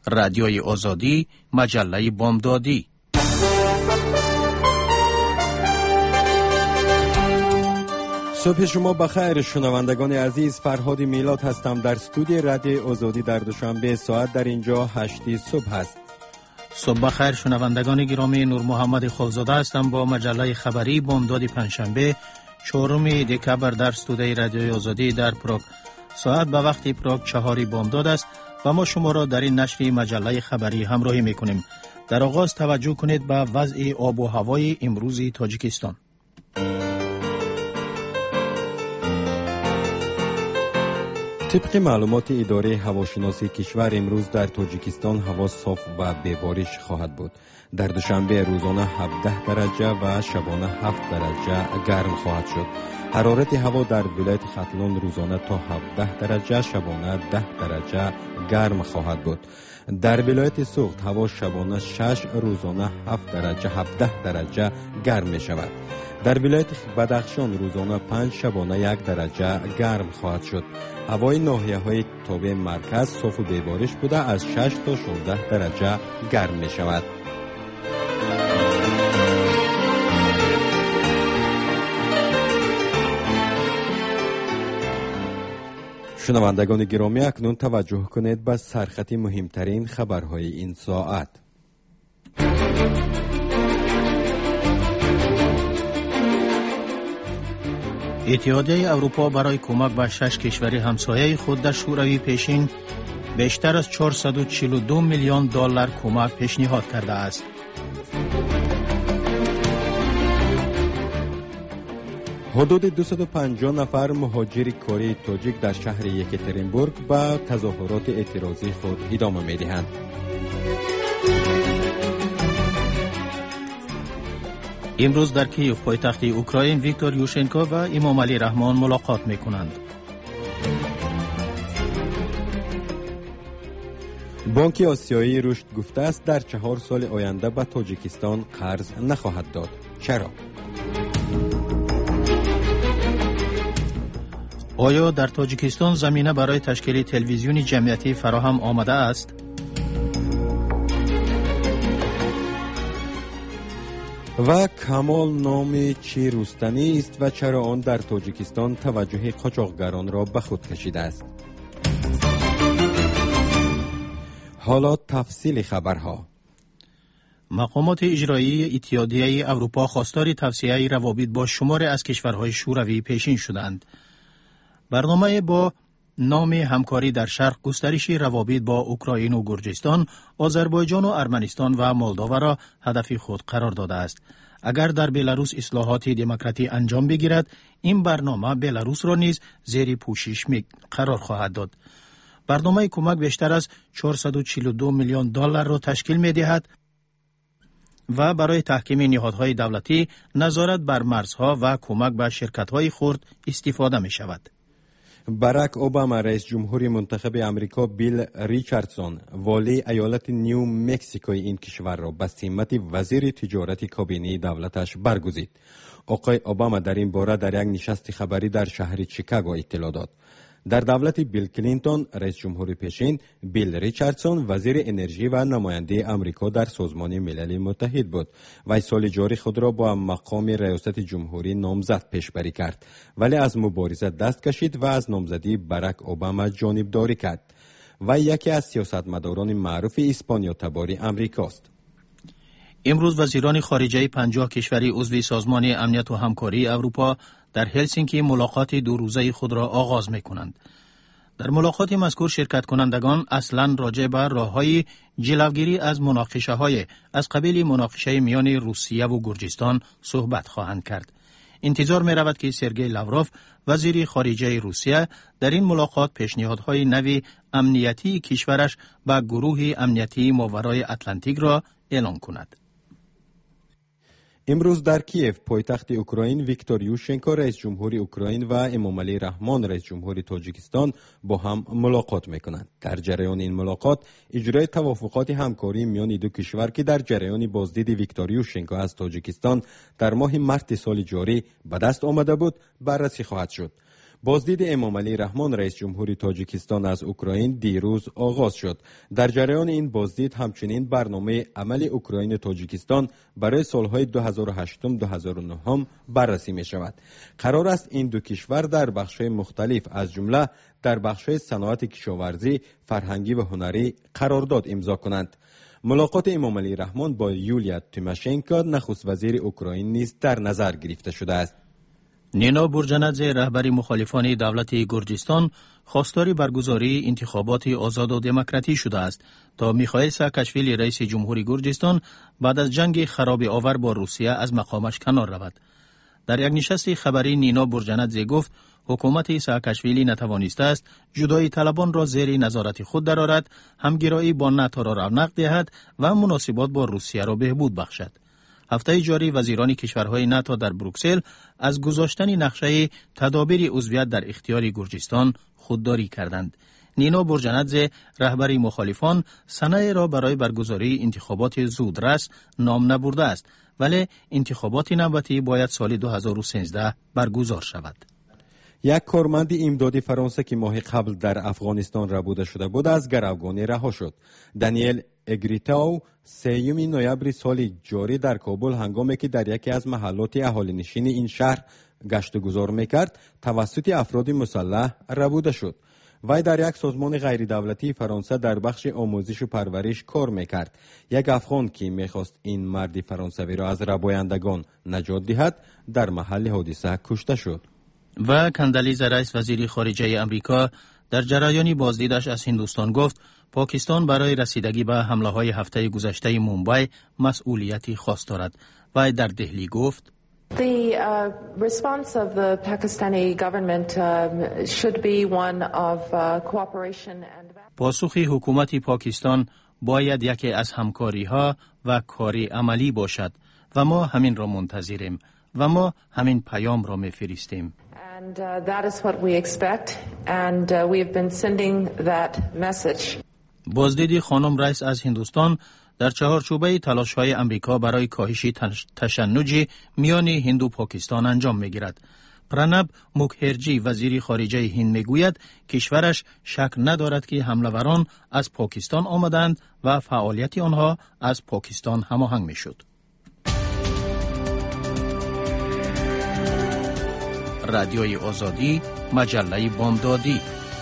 رادیوی آزادی، مجله بامدادی. صبح شما بخیر شنوندگان عزیز، فرهاد میلاد هستم در استودیو رادیو آزادی در دوشنبه. ساعت در اینجا 8 صبح است. صبح بخیر شنوندگان گرامی، نور محمد خالزاده هستم با مجله خبری بامداد پنجشنبه 4 دکبر در استودیو رادیو آزادی در پراگ. ساعت به وقت پراگ 4 بامداد است و ما شما را در این نشر مجله خبری همراهی میکنیم. در آغاز توجه کنید به وضع آب و هوای امروز تاجیکستان. طبق معلومات اداره هواشناسی کشور امروز در تاجیکستان هوا صاف و بی‌بارش خواهد بود. در دوشنبه روزانه 17 درجه و شبانه 7 درجه گرم خواهد شد. حرارت هوا در ولایت ختلان روزانه تا 17 درجه شبانه 10 درجه گرم خواهد بود. در ولایت سوخت هوا شبانه 6 روزانه 7 درجه 17 درجه گرم می شود. در ولایت بدخشان روزانه 5 شبانه 1 درجه گرم خواهد شد. هوای ناحیه های تابع مرکز صاف و بی‌بارش بوده از 6 تا 16 درجه گرم می شود. شنوندگان گرامی، اکنون توجه کنید به سرخط مهمترین خبرهای این ساعت. اتحادیه اروپا برای کمک به 6 کشور همسایه خود در شوروی پیشین بیشتر از 442 میلیون دلار کمک پیشنهاد کرده است. حدود 250 نفر مهاجر کره تاجیک در شهر یکاترینبورگ به تظاهرات اعتراضی خود ادامه می‌دهند. امروز در کیف پایتخت اوکراین ویکتور یوشنکو و امام علی رحمان ملاقات می‌کنند. بانک آسیایی رشد گفته است در 4 سال آینده به تاجیکستان قرض نخواهد داد. چرا؟ آیا در تاجیکستان زمینه برای تشکیل تلویزیون جمعیتی فراهم آمده است؟ و کمال نام چی رستنی است و چرا آن در تاجیکستان توجه قاچاقگران را به خود کشیده است؟ حالا تفصیل خبرها. مقامات اجرایی اتحادیه اروپا خواستار توسعه روابط با شمار از کشورهای شوروی پیشین شدند. برنامه با نام همکاری در شرق گسترش روابط با اوکراین و گرجستان، آذربایجان و ارمنستان و مولداوا را هدف خود قرار داده است. اگر در بلاروس اصلاحات دموکراتی انجام بگیرد، این برنامه بلاروس را نیز زیر پوشش قرار خواهد داد. برنامه کمک بیشتر از 442 میلیون دلار را تشکیل می دهد و برای تحکیم نهادهای دولتی، نظارت بر مرزها و کمک به شرکت‌های خرد استفاده می شود. باراک اوباما رئیس جمهوری منتخب امریکا بیل ریچاردسون والی ایالت نیو مکزیکوی این کشور را به سمت وزیر تجارت کابینه دولتش برگزید. آقای اوباما در این باره در یک نشست خبری در شهر شیکاگو اطلاع داد. در دولت بیل کلینتون رئیس جمهور پیشین، بیل ریچاردسون وزیر انرژی و نماینده امریکا در سازمان ملل متحد بود و سال جاری خود را با مقام ریاست جمهوری نامزد پیشبری کرد، ولی از مبارزه دست کشید و از نامزدی باراک اوباما جانبداری کرد و یکی از سیاستمداران معروف اسپانیا تباری امریکاست. امروز وزیران خارجه 50 کشوری عضو سازمان امنیت و همکاری اروپا در هلسینکی ملاقات 2 روزه خود را آغاز می‌کنند. در ملاقات مذکور شرکت کنندگان اصلاً راجع به راه‌های جلوگیری از مناقشه‌های از قبیل مناقشه میان روسیه و گرجستان صحبت خواهند کرد. انتظار می‌رود که سرگئی لاوروف وزیر خارجه روسیه در این ملاقات پیشنهادهای نوی امنیتی کشورش به گروه امنیتی ماورای اتلانتیک را اعلام کند. امروز در کیف پایتخت اوکراین ویکتور یوشنکو رئیس جمهوری اوکراین و امام علی رحمان رئیس جمهوری تاجیکستان با هم ملاقات میکنند. در جریان این ملاقات اجرای توافقات همکاری میان دو کشور که در جریان بازدید ویکتور یوشنکو از تاجیکستان در ماه مارس سال جاری به دست آمده بود بررسی خواهد شد. بازدید امامعلی رحمان رئیس جمهوری تاجیکستان از اوکراین دیروز آغاز شد. در جریان این بازدید همچنین برنامه عمل اوکراین تاجیکستان برای سالهای 2008-2009 بررسی می شود. قرار است این دو کشور در بخش‌های مختلف از جمله در بخش‌های صنعت کشاورزی، فرهنگی و هنری قرارداد امضا کنند. ملاقات امامعلی رحمان با یولیا تیماشنکو نخست وزیر اوکراین نیز در نظر گرفته شده است. نینا بورجنادزه رهبر مخالفان دولت گرجستان خواستار برگزاری انتخابات آزاد و دموکراتی شده است تا میخائیل ساکاشویلی رئیس جمهوری گرجستان بعد از جنگ خراب آور با روسیه از مقامش کنار رود. در یک نشست خبری نینا بورجنادزه گفت حکومت ساکاشویلی نتوانسته است جدایی طلبان را زیر نظارت خود درآورد، همگرایی با ناتو را رونق دهد و مناسبات با روسیه را بهبود بخشد. هفته جاری وزیران کشورهای ناتو در بروکسل از گذاشتن نقشه تدابیر عضویت در اختیار گرجستان خودداری کردند. نینا بورجنادزه رهبر مخالفان سنه را برای برگزاری انتخابات زودرس نام نبرده است، ولی انتخابات نوبتی باید سال 2013 برگزار شود. یک کارمند امدادی فرانسه که ماه قبل در افغانستان ربوده شده بود از گروگانی رها شد. دانیل اگریتاو 3 نوامبر سال جاری در کابل هنگامی که در یکی از محلات اهالی نشین این شهر گشت و گذار میکرد توسط افراد مسلح ربوده شد. وی در یک سازمان غیر دولتی فرانسه در بخش آموزش و پرورش کار میکرد. یک افغان که میخواست این مرد فرانسوی را از ربایندگان نجات دهد در محل حادثه کشته شد. و کندالیزا رئیس وزیر خارجه امریکا در جریان بازدیدش از هندوستان گفت پاکستان برای رسیدگی به حمله های هفته گذشته مومبای مسئولیتی خاص دارد. و در دهلی گفت The response of the Pakistani government should be one of cooperation and پاسخ حکومت پاکستان باید یکی از همکاری ها و کاری عملی باشد و ما همین را منتظریم و ما همین پیام را می‌فرستیم. And that is what we expect and we have been sending that message. بازدید خانم رئیس از هندوستان در چهارچوبه تلاش‌های امریکا برای کاهش تشنج میان هند و پاکستان انجام می‌گیرد. پرانب مکهرجی وزیر خارجه هند میگوید کشورش شک ندارد که حمله‌وران از پاکستان آمدند و فعالیت آنها از پاکستان هماهنگ می‌شد. رادیوی آزادی، مجله بامدادی.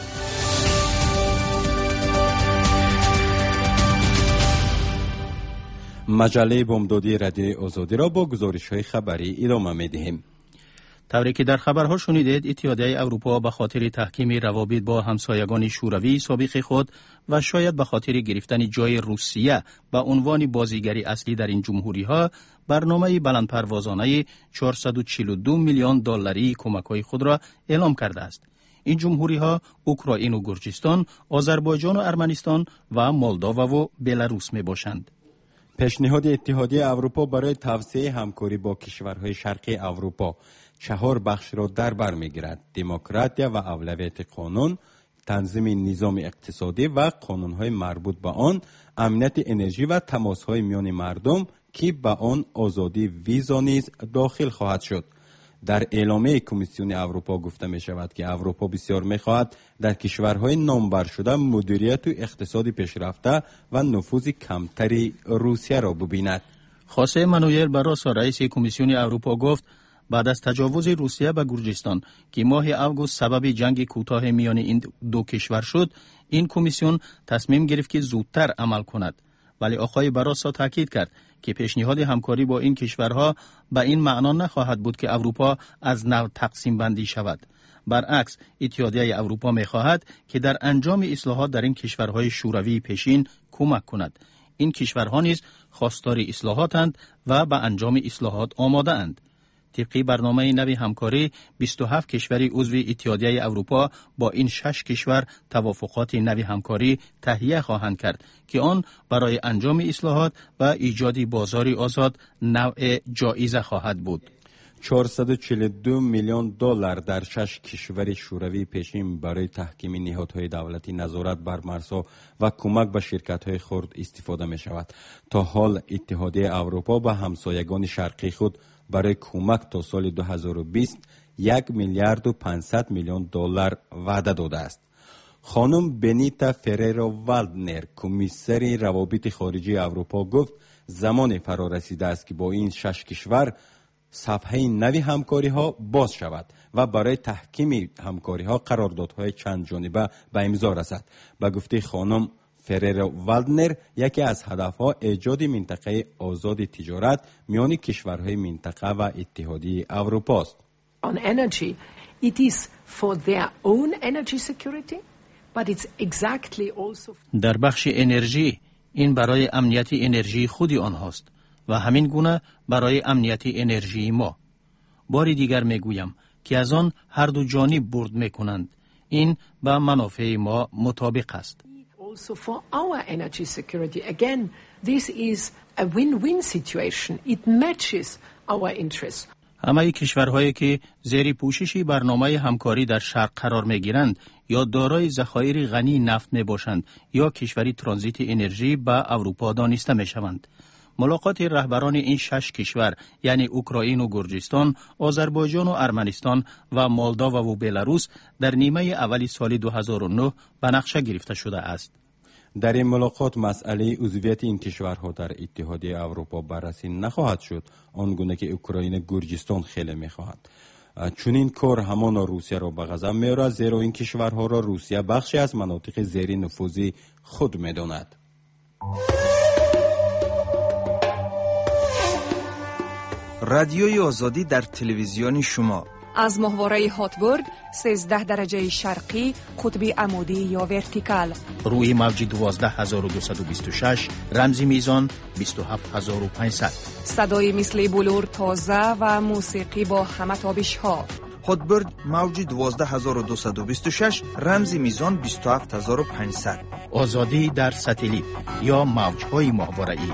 مجله بامدادی رادیوی آزادی را با گزارش‌های خبری ادامه می‌دهیم. طوری که در خبرها شنیدید، اتحادیه اروپا به خاطر تحکیم روابط با همسایگان شوروی سابق خود و شاید به خاطر گرفتن جای روسیه به عنوان بازیگری اصلی در این جمهوری‌ها برنامه بلندپروازانه 442 میلیون دلاری کمک‌های خود را اعلام کرده است. این جمهوری‌ها اوکراین و گرجستان، آذربایجان و ارمنستان و مولداوا و بلاروس میباشند. پیشنهاد اتحادیه اروپا برای توسعه همکاری با کشورهای شرقی اروپا 4 بخش را در بر می‌گیرد: دموکراسی و اولویت قانون، تنظیم نظام اقتصادی و قانون‌های مربوط به آن، امنیت انرژی و تماس‌های میان مردم که به آن آزادی ویزا نیز داخل خواهد شد. در اعلامیه کمیسیون اروپا گفته می شود که اروپا بسیار می خواهد در کشورهای نامبر شده مدیریت و اقتصادی پیشرفته و نفوذ کمتری روسیه را ببیند. خوسه مانوئل باروسو رئیس کمیسیون اروپا گفت بعد از تجاوز روسیه به گرجستان که ماه آگوست سبب جنگ کوتاه میان این دو کشور شد، این کمیسیون تصمیم گرفت که زودتر عمل کند. ولی آقای باروسو تاکید کرد که پیشنهاد همکاری با این کشورها به این معنا نخواهد بود که اروپا از نو تقسیم بندی شود. برعکس، اتحادیه اروپا می‌خواهد که در انجام اصلاحات در این کشورهای شوروی پیشین کمک کند. این کشورها نیز خواستار اصلاحاتند و به انجام اصلاحات آماده اند. طبق برنامه نوی همکاری 27 کشور عضو اتحادیه اروپا با این 6 کشور توافقات نوی همکاری تهیه خواهند کرد که آن برای انجام اصلاحات و ایجاد بازاری آزاد نوع جایزه خواهد بود. 442 میلیون دلار در 6 کشور شوروی پیشین برای تحکیم نهادهای دولتی نظارت بر مرزها و کمک به شرکت‌های خرد استفاده می شود. تا حال اتحادیه اروپا به همسایگان شرقی خود برای کمک تا سال 2020 1 میلیارد و 500 میلیون دلار وعده داده است. خانم بنیتا فررو والدنر، کمیسر روابط خارجی اروپا، گفت زمان فرا رسیده است که با این 6 کشور صفحه نوی همکاری ها باز شود و برای تحکیم همکاری ها قراردادهای چند جانبه به امضا رسد. به گفته خانم فررو والدنر، یکی از هدفها ایجاد منطقه آزاد تجارت میان کشورهای منطقه و اتحادیه اروپا است. On energy, it is for their own energy security, but it's exactly also در بخش انرژی این برای امنیت انرژی خودی آنهاست و همین گونه برای امنیت انرژی ما. باری دیگر میگویم که از آن هر دو جانب برد میکنند. این با منافع ما مطابق است. also for our energy security. Again, this is a win-win situation. It matches our interests. همه کشورهایی که زیر پوشش برنامه همکاری در شرق قرار میگیرند یا دارای ذخایر غنی نفت می باشند یا کشوری ترانزیت انرژی به اروپا دانسته می شوند. ملاقات رهبران این 6 کشور یعنی اوکراین و گرجستان، آذربایجان و ارمنستان و مولداوا و بلاروس در نیمه اولی سال 2009 به نقشه گرفته شده است. در این ملاقات مسئله عضویت این کشورها در اتحادیه اروپا بررسی نخواهد شد، آنگونه که اوکراین گرجستان خیلی می‌خواهد. چون این کار همان روسیه را به غضب می‌آورد، زیرا این کشورها را روسیه بخشی از مناطق زیر نفوذ خود می‌داند. رادیوی آزادی در تلویزیون شما از ماهواره هاتبورد 13 درجه شرقی قطب عمودی یا ورتیکال، روی موج 12226 رمزی میزان 27500. صدای مثل بلور تازه و موسیقی با همه تابش ها. هاتبورد موج 12226 رمزی میزان 27500. آزادی در ساتلیت یا موج‌های ماهواره‌ای.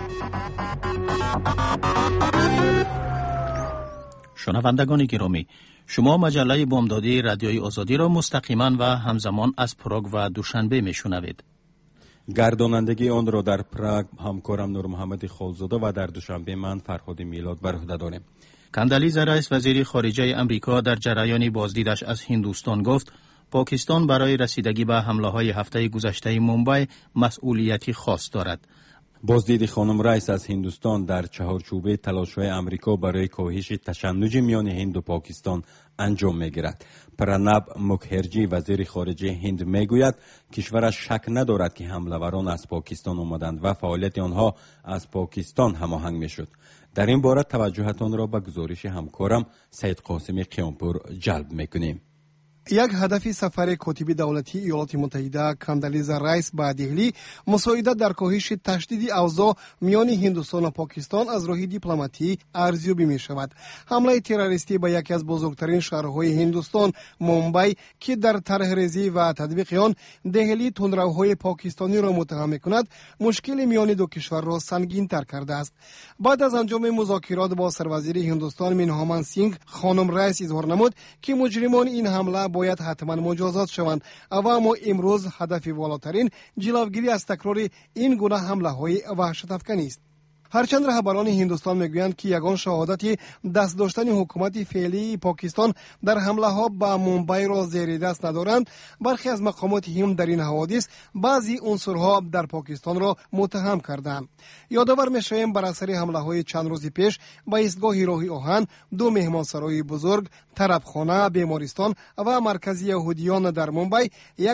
شنوندگان گرامی، شما مجله بامدادی رادیوی آزادی را مستقیما و همزمان از پراگ و دوشنبه میشنوید. گردانندگی آن را در پراگ همکارم نور محمد خالزاده و در دوشنبه من فرهاد میلاد بر عهده داریم. کندالیزا رئیس وزیر خارجه امریکا در جریان بازدیدش از هندوستان گفت پاکستان برای رسیدگی به حمله‌های هفته گذشته ممبئی مسئولیتی خاص دارد. بازدید خانم رئیس از هندوستان در چهارچوبه تلاش‌های امریکا برای کاهش تشنج میان هند و پاکستان انجام می‌گیرد. پراناب مکهرجی وزیر خارجه هند میگوید کشورش شک ندارد که حمله‌وران از پاکستان آمدند و فعالیت آنها از پاکستان هماهنگ می‌شد. در این باره توجهتان را به گزارش همکارم سید قاسمی قیامپور جلب می‌کنیم. یک هدف سفر کاتب دولتی ایالات متحده کندالیزا رایس به دهلی مساعدت در کاهش تشدید اوضاع میان هندوستان و پاکستان از راه دیپلماتی ارزیابی می شود. حمله تروریستی به یکی از بزرگترین شهرهای هندوستان ممبئی که در طرح ریزی و تطبیق آن دهلی تندروهای پاکستانی را متهم می کند مشکل میان دو کشور را سنگین تر کرده است. بعد از انجام مذاکرات با سروزیر هندوستان منهامان سینگ خانم رایس اظهار نمود که مجرمان این حمله باید حتما مجازات شوند و اما امروز هدف والاترین جلوگیری از تکرار این گونه حمله‌های وحشت‌افکن است. هرچند رهبران هندوستان میگویند که یگان شهادت دست داشتن حکومت فعلی پاکستان در حمله‌ها به ممبئی را زیر دست ندارند، برخی از مقامات هم در این حوادث بعضی عنصرها در پاکستان را متهم کردند. یادآور می‌شویم بر اثر حمله‌های چند روز پیش به ایستگاه راه آهن، دو مهمانسرای بزرگ، طربخانه، بیمارستان و مرکز یهودیان در ممبئی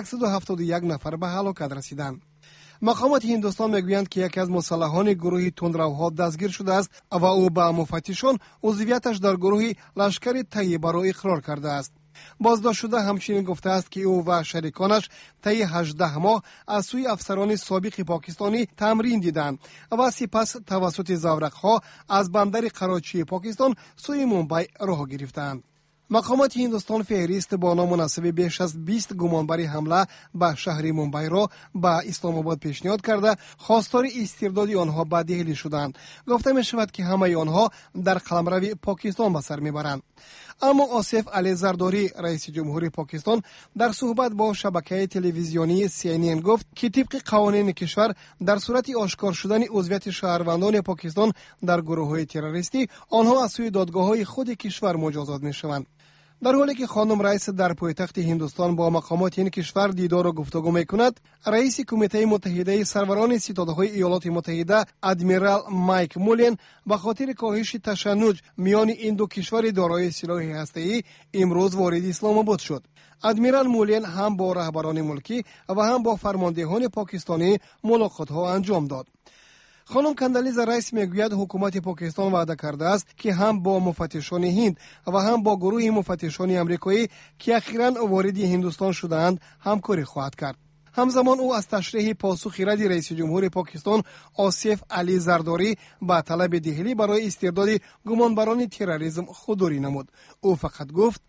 171 نفر به هلاکت رسیدند. مقامات هندوستان میگویند که یکی از مسلحان گروه تندروها دستگیر شده است و او به مفتشان عضویتش در گروه لشکر طیبه را اقرار کرده است. بازداشت شده همچنین گفته است که او و شریکانش طی 18 ماه از سوی افسران سابق پاکستانی تمرین دیدند و سپس توسط زورقها از بندر کراچی پاکستان سوی ممبئی راه گرفتند. مقامات هندوستان فهرست با نام مناسب بیش از 20 گمانبر حمله به شهر ممبئی را به اسلام آباد پیشنهاد کرده خواستار استرداد آنها به دهلی شدند. گفته می شود که همه آنها در قلمرو پاکستان به سر میبرند. اما آصف علی زرداری رئیس جمهوری پاکستان در صحبت با شبکه تلویزیونی CNN گفت که طبق قوانین کشور در صورت آشکار شدن عضویت شهروندان پاکستان در گروه‌های تروریستی آنها از سوی دادگاه‌های خود کشور مجازات می‌شوند. در حالی که خانم رئیس در پایتخت هندوستان با مقامات این کشور دیدار و گفتگو میکند، رئیس کمیته متحده سروران ستاده‌های ایالات متحده ادمیرال مایک مولین به خاطر کاهش تشنج میان این دو کشور دارای سلاح هسته‌ای امروز وارد اسلام آباد شد. ادمیرال مولین هم با رهبران ملکی و هم با فرماندهان پاکستانی ملاقات‌ها انجام داد. خانم کندالیزا رایس میگوید حکومت پاکستان وعده کرده است که هم با مفتشان هند و هم با گروه مفتشان آمریکایی که اخیراً وارد هندوستان شده‌اند همکاری خواهد کرد. همزمان او از تشریح پاسخ رد رئیس جمهور پاکستان آصف علی زرداری به طلب دهلی برای استرداد گمانبران تروریسم خودداری نمود. او فقط گفت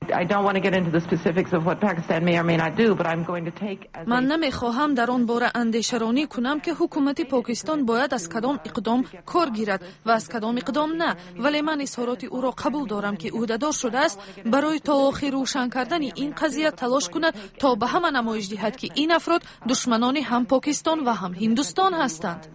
من نمیخواهم در آن باره اندیشه‌رانی کنم که حکومت پاکستان باید از کدام اقدام کار گیرد و از کدام اقدام نه، ولی من اظهارات او را قبول دارم که عهده‌دار شده است برای تا آخر روشن کردن این قضیه تلاش کند تا به همه نمایش دهد که این افراد دشمنان هم پاکستان و هم هندوستان هستند.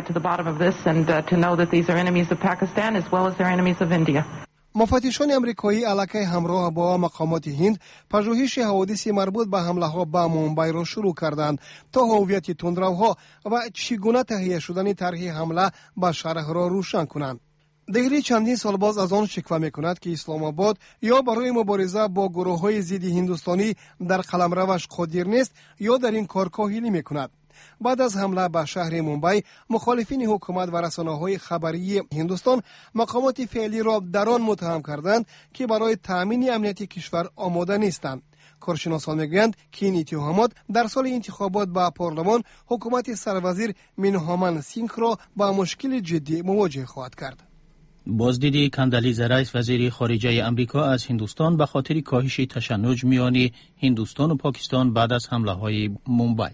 مفتشان آمریکایی علاقه همراه با مقامات هند پژوهش حوادث مربوط به حمله‌ها به مومبای را شروع کردند تا هویت تندروها و چگونه تهیه شدن طرح حمله به شهر را روشن کنند. دهلی چندین سال باز از آن شکوه می‌کند که اسلام آباد یا برای مبارزه با گروه‌های ضد هندوستانی در قلمروش قادر نیست یا در این کار کاهلی می‌کند. بعد از حمله به شهر مومبای، مخالفین حکومت و رسانه‌های خبری هندوستان مقامات فعلی را در آن متهم کردند که برای تأمین امنیت کشور آماده نیستند. کارشناسان میگویند که این اتهامات در سال انتخابات به پارلمان حکومت سروزیر مینهامن سینگ را با مشکل جدی مواجه خواهد کرد. بازدید کندالیزا رایس وزیر خارجه امریکا از هندوستان به خاطر کاهش تشنج میان هندوستان و پاکستان بعد از حمله‌های مومبای.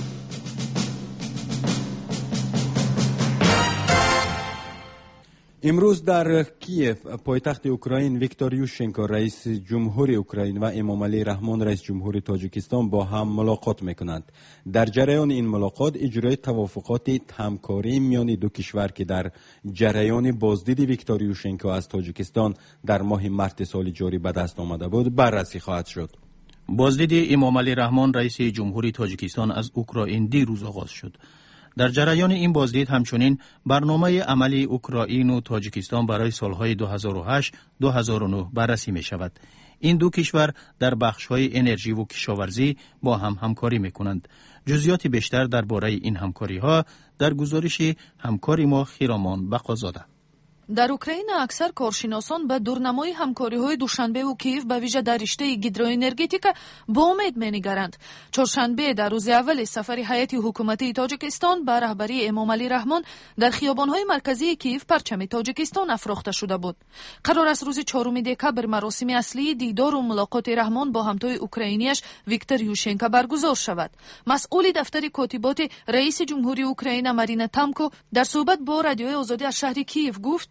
امروز در کیف پایتخت اوکراین ویکتور یوشنکو رئیس جمهور اوکراین و امام علی رحمان رئیس جمهور تاجیکستان با هم ملاقات میکنند. در جریان این ملاقات اجرای توافقات همکاری میان دو کشور که در جریان بازدید ویکتور یوشنکو از تاجیکستان در ماه مارس سال جاری به دست آمده بود بررسی خواهد شد. بازدید امام علی رحمان رئیس جمهور تاجیکستان از اوکراین دیروز آغاز شد. در جریان این بازدید همچنین برنامه عملی اوکراین و تاجیکستان برای سالهای 2008-2009 بررسی می شود. این دو کشور در بخش‌های انرژی و کشاورزی با هم همکاری می کنند. جزئیات بیشتر درباره این همکاری‌ها در گزارش همکار ما خیرامان بقازاده. در اوکراین اکثر کارشناسان به دورنمای همکاری‌های دوشنبه و کیف به ویژه در رشته هیدروانرژتیک با امید می‌نگرند. چهارشنبه در روز اول سفر هیئت حکومتی تاجیکستان به رهبری امام علی رحمان در خیابان‌های مرکزی کیف پرچم تاجیکستان افراخته شده بود. قرار است روز 4 دکامبر مراسم اصلی دیدار و ملاقات رحمان با همتای اوکراینیش ویکتور یوشنکو برگزار شود. مسئول دفتر کاتبات رئیس جمهوری اوکراین مارینا تامکو در صحبت با رادیوی آزادی از شهر کیف گفت: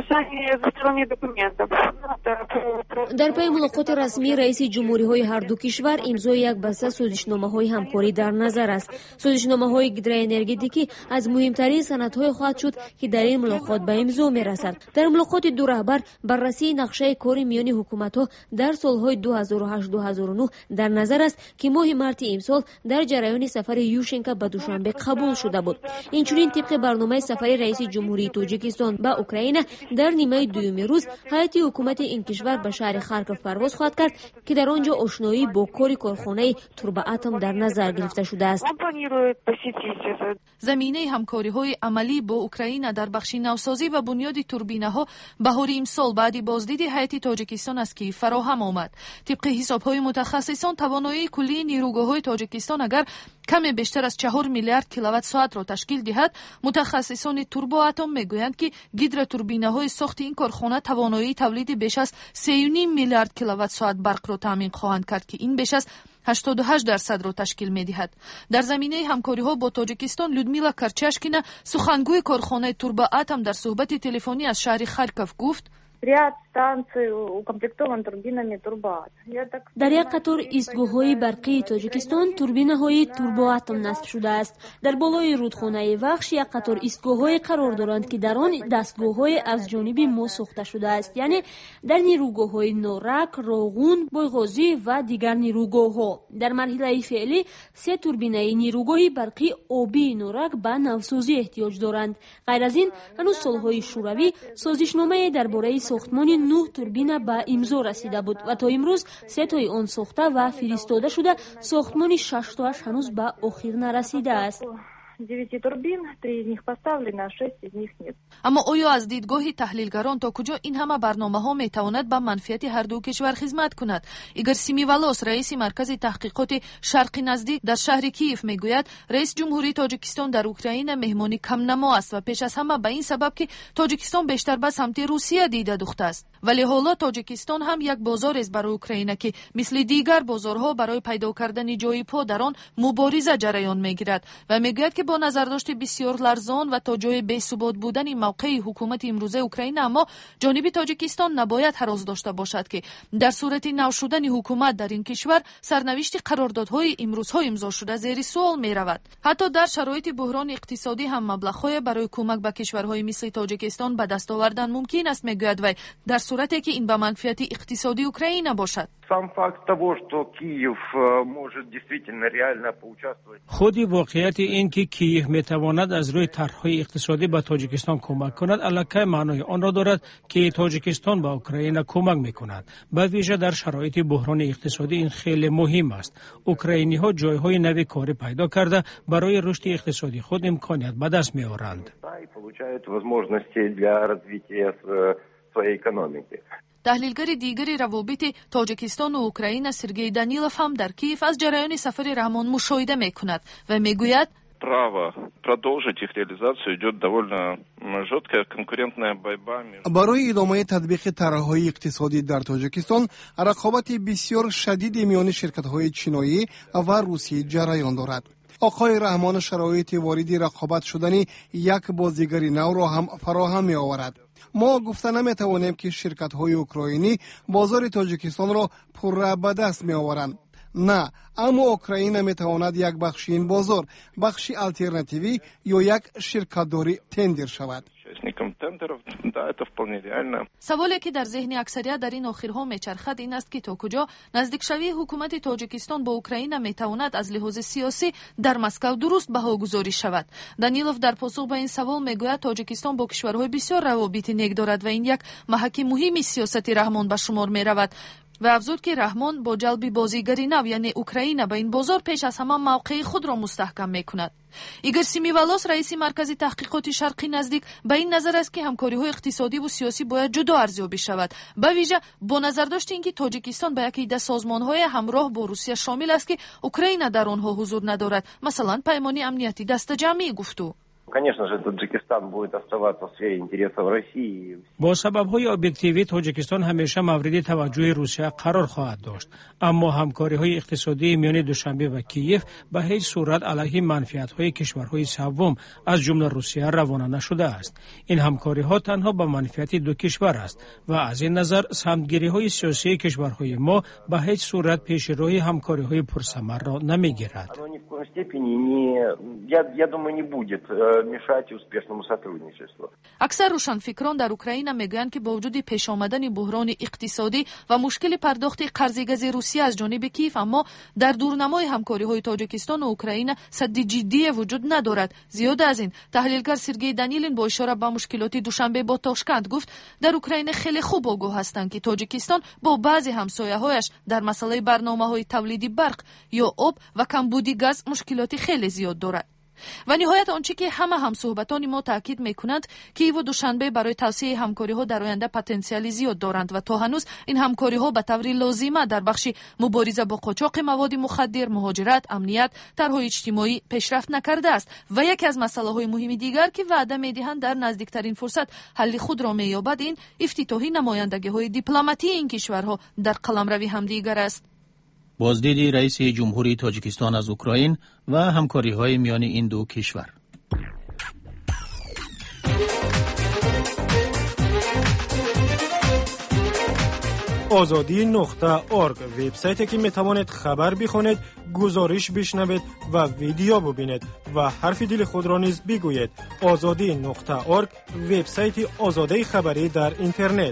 در پی ملاقات رسمی رئیس جمهوری‌های هر دو کشور امضای یک بسته سازشنامه‌های همکاری در نظر است. سازشنامه‌های هیدروانرژتیکی از مهمترین سندهای خواهد شد که در این ملاقات به امضا می‌رسد. در ملاقات دو رهبر بررسی نقشه کاری میان حکومت‌ها در سال‌های 2008-2009 در نظر است که ماه مارس امسال در جریان سفر یوشنکو به دوشنبه قبول شده بود. اینچنین طبق برنامه سفر رئیس جمهوری تاجیکستان به اوکراین در نیمه دوم روز هیئت حکومت این کشور به شهر خارکوف پرواز خواهد کرد که در آنجا آشنایی با کار کارخانه توربه اتم در نظر گرفته شده است. زمینه همکاری‌های عملی با اوکراین در بخش نوسازی و بنیاد توربینه‌ها بهار امسال بعد بازدید هیئت تاجیکستان از کیف فراهم آمد. طبق حساب‌های متخصصان توانایی کلی نیروگاه‌های تاجیکستان اگر کمی بیشتر از 4 میلیارد کیلووات ساعت را تشکیل دهد، متخصصان توربه اتم میگویند که گیدروتوربینه‌های ساخت این کارخانه توانایی تولید بیش از 3.5 میلیارد کیلووات ساعت برق را تامین خواهند کرد که این بیش از 88% را تشکیل می‌دهد. در زمینه همکاری‌ها با تاجیکستان لودمیلا کرچاشکینا سخنگوی کارخانه توربه اتم در صحبت تلفنی از شهر خارکوف گفت: дар як қатор истгоҳҳои барқии тоҷикистон турбинаҳои турбоатом насб шудааст. дар болои рудхонаи Вахш як қатор истгоҳҳое қарор доранд ки дар он дастгоҳҳое аз ҷониби мо сохта шудааст, яъне дар нирӯгоҳҳои Норак, Роғун, Бойғозӣ ва дигар нирӯгоҳҳо. дар марҳилаи феълӣ 3 турбинаи нирӯгоҳи барқии обии Норак ба навсозӣ эҳтиёҷ доранд. ғайр аз ин ҳанӯз солҳои шӯравӣ созишномае дар бораи сохтмони 9 турбина ба имзо расида буд ва то имрӯз 3 тои он сохта ва фиристода шуда, сохтмони 6 тоаш ҳанӯз ба охир нарасидааст. 9 турбин, 3 из них поставлены, а 6 из них нет. Аммо оё аз дидгоҳи таҳлилгарон то куҷо ин ҳама барномаҳо метавонад ба манфиати ҳарду кишвар хизмат кунад? Игор Семивалос, раиси маркази таҳқиқоти Шарқи наздик дар шаҳри Киев мегӯяд, раис ҷумҳурии Тоҷикистон дар Украина меҳмони камнамо аст ва пеш аз ҳама ба ин сабаб ки Тоҷикистон бештар ба самти Русия дида духтааст. вале ҳоло Тоҷикистон ҳам як бозорест барои Украина ки мисли дигар бозорҳо барои пайдо кардани ҷои по дар он мубориза ҷараён мегирад ва мегӯяд ки бо назардошти бисёр ларзон ва то ҷои бесубот будани мавқеи ҳукумати имрӯзаи Украина, аммо ҷониби Тоҷикистон набояд ҳарос дошта бошад ки дар сурати нав шудани ҳукумат дар ин кишвар сарнавишти қарордодҳои имрӯзҳо имзо шуда зери суол меравад. ҳатто дар шароити буҳрони иқтисодӣ ҳам маблағҳое барои кӯмак ба кишварҳои мисли Тоҷикистон ба даст овардан мумкин аст, мегӯяд вай, дар сурате ки ин ба манфиати иқтисодии Украина бошад. Сам факт того, что Киев может действительно реально поучаствовать. Худи воқеияти ин ки Киев метавонад аз рӯи тарҳҳои иқтисодӣ ба Тоҷикистон кӯмак кунад, аллакай маънои онро дорад ки Тоҷикистон ба Украина кӯмак мекунад. Ба вижа дар шароити буҳрони иқтисодӣ ин хеле муҳим аст. Украиниҳо ҷойҳои нави корӣ пайдо карда барои рушди иқтисоди худ имконият ба даст меоранд. Получают возможности для развития своей экономики. таҳлилгари дигари равобити Тоҷикистону Украина Сергей Данилов ҳам дар Киев аз ҷараёни сафари Раҳмон мушоҳида мекунад ва мегӯяд: право продолжить их реализацию идет довольно жесткая конкурентная борьба. барои идомаи татбиқи тарҳҳои иқтисодӣ дар Тоҷикистон рақобати бисёр шадиди миёни ширкатҳои чиноӣ ва русӣ ҷараён дорад. оқои Раҳмон шароити вориди рақобат шудани як бозигари навро ҳам фароҳам меоварад. мо гуфта наметавонем ки ширкатҳои украинӣ бозори Тоҷикистонро пурра ба даст меоваранд. на, аммо Украина метавонад як бахши ин бозор, бахши алтернативӣ ё як ширкатдорӣ тендер шавад. саволе ки дар зеҳни аксарият дар ин охирҳо мечархад ин аст ки то куҷо наздикшавии ҳукумати Тоҷикистон бо Украина метавонад аз лиҳози сиёсӣ дар Москав дуруст баҳогузорӣ шавад. Данилов дар посух ба ин савол мегӯяд, Тоҷикистон бо кишварҳои бисёр равобити нег дорад ва ин як маҳаки муҳими сиёсати Раҳмон ба шумор меравад. ва афзуд ки Раҳмон бо ҷалби бозигари нав, яъне Украина, ба ин бозор пеш аз ҳама мавқеи худро мустаҳкам мекунад. Игор Семивалос, раиси маркази таҳқиқоти Шарқи наздик, ба ин назар аст ки ҳамкориҳои иқтисодиву сиёсӣ бояд ҷудо арзёбӣ шавад. ба вижа бо назардошти ин ки Тоҷикистон ба яке ида созмонҳое ҳамроҳ бо Русия шомил аст ки Украина дар онҳо ҳузур надорад, масалан паймони амнияти дастаҷамъӣ гуфту. Конечно же, Таджикистан будет оставаться в сфере интересов России. бо сабабҳои объективӣ Тоҷикистон ҳамеша мавриди таваҷҷӯҳи Русия қарор хоҳад дошт, аммо ҳамкориҳои иқтисодии миёни Душанбе ва Киев ба ҳеҷ сурат алайҳи манфиатҳои кишварҳои саввум аз ҷумла Русия равона нашудааст. ин ҳамкориҳо танҳо ба манфиати ду кишвар аст ва аз ин назар самтгириҳои сиёсии кишварҳои мо ба ҳеҷ сурат пешироҳи ҳамкориҳои пурсамарро намегирад. Я думаю, не будет мешать успешному сотрудничеству. аксар рӯшанфикрон дар Украина мегӯянд ки бо вуҷуди пешомадани буҳрони иқтисодӣ ва мушкили пардохти қарзигази Русия аз ҷониби Киев, аммо дар дурнамои ҳамкориҳои Тоҷикистону Украина садди ҷиддие вуҷуд надорад. зиёда аз ин, таҳлилгар Сергей Данилин бо ишора ба мушкилоти Душанбе бо Тошкент гуфт, дар Украина хеле хуб огоҳ ҳастанд ки Тоҷикистон бо баъзе ҳамсояҳояш дар масъалаи барномаҳои тавлиди барқ ё об ва камбуди газ мушкилоти хеле зиёд дорад. ва ниҳоят он чи ки ҳама ҳамсуҳбатони мо таъкид мекунанд, Киеву Душанбе барои тавсеяи ҳамкориҳо дар оянда потенсиали зиёд доранд ва то ҳанӯз ин ҳамкориҳо ба таври лозима дар бахши мубориза бо қочоқи маводи мухаддир, муҳоҷират, амният, тарҳои иҷтимоӣ пешрафт накардааст. ва яке аз масъалаҳои муҳими дигар ки ваъда медиҳанд дар наздиктарин фурсат ҳалли худро меёбад, ин ифтитоҳӣ намояндагиҳои дипломатии ин кишварҳо дар қаламрави ҳамдигар аст. بازدید رئیس جمهوری تاجیکستان از اوکراین و همکاری‌های میان این دو کشور. azadi.org وبسایتی که می توانید خبر بخونید، گزارش بشنوید و ویدیو ببینید و حرف دل خود را نیز بگویید. azadi.org وبسایت آزادی خبری در اینترنت.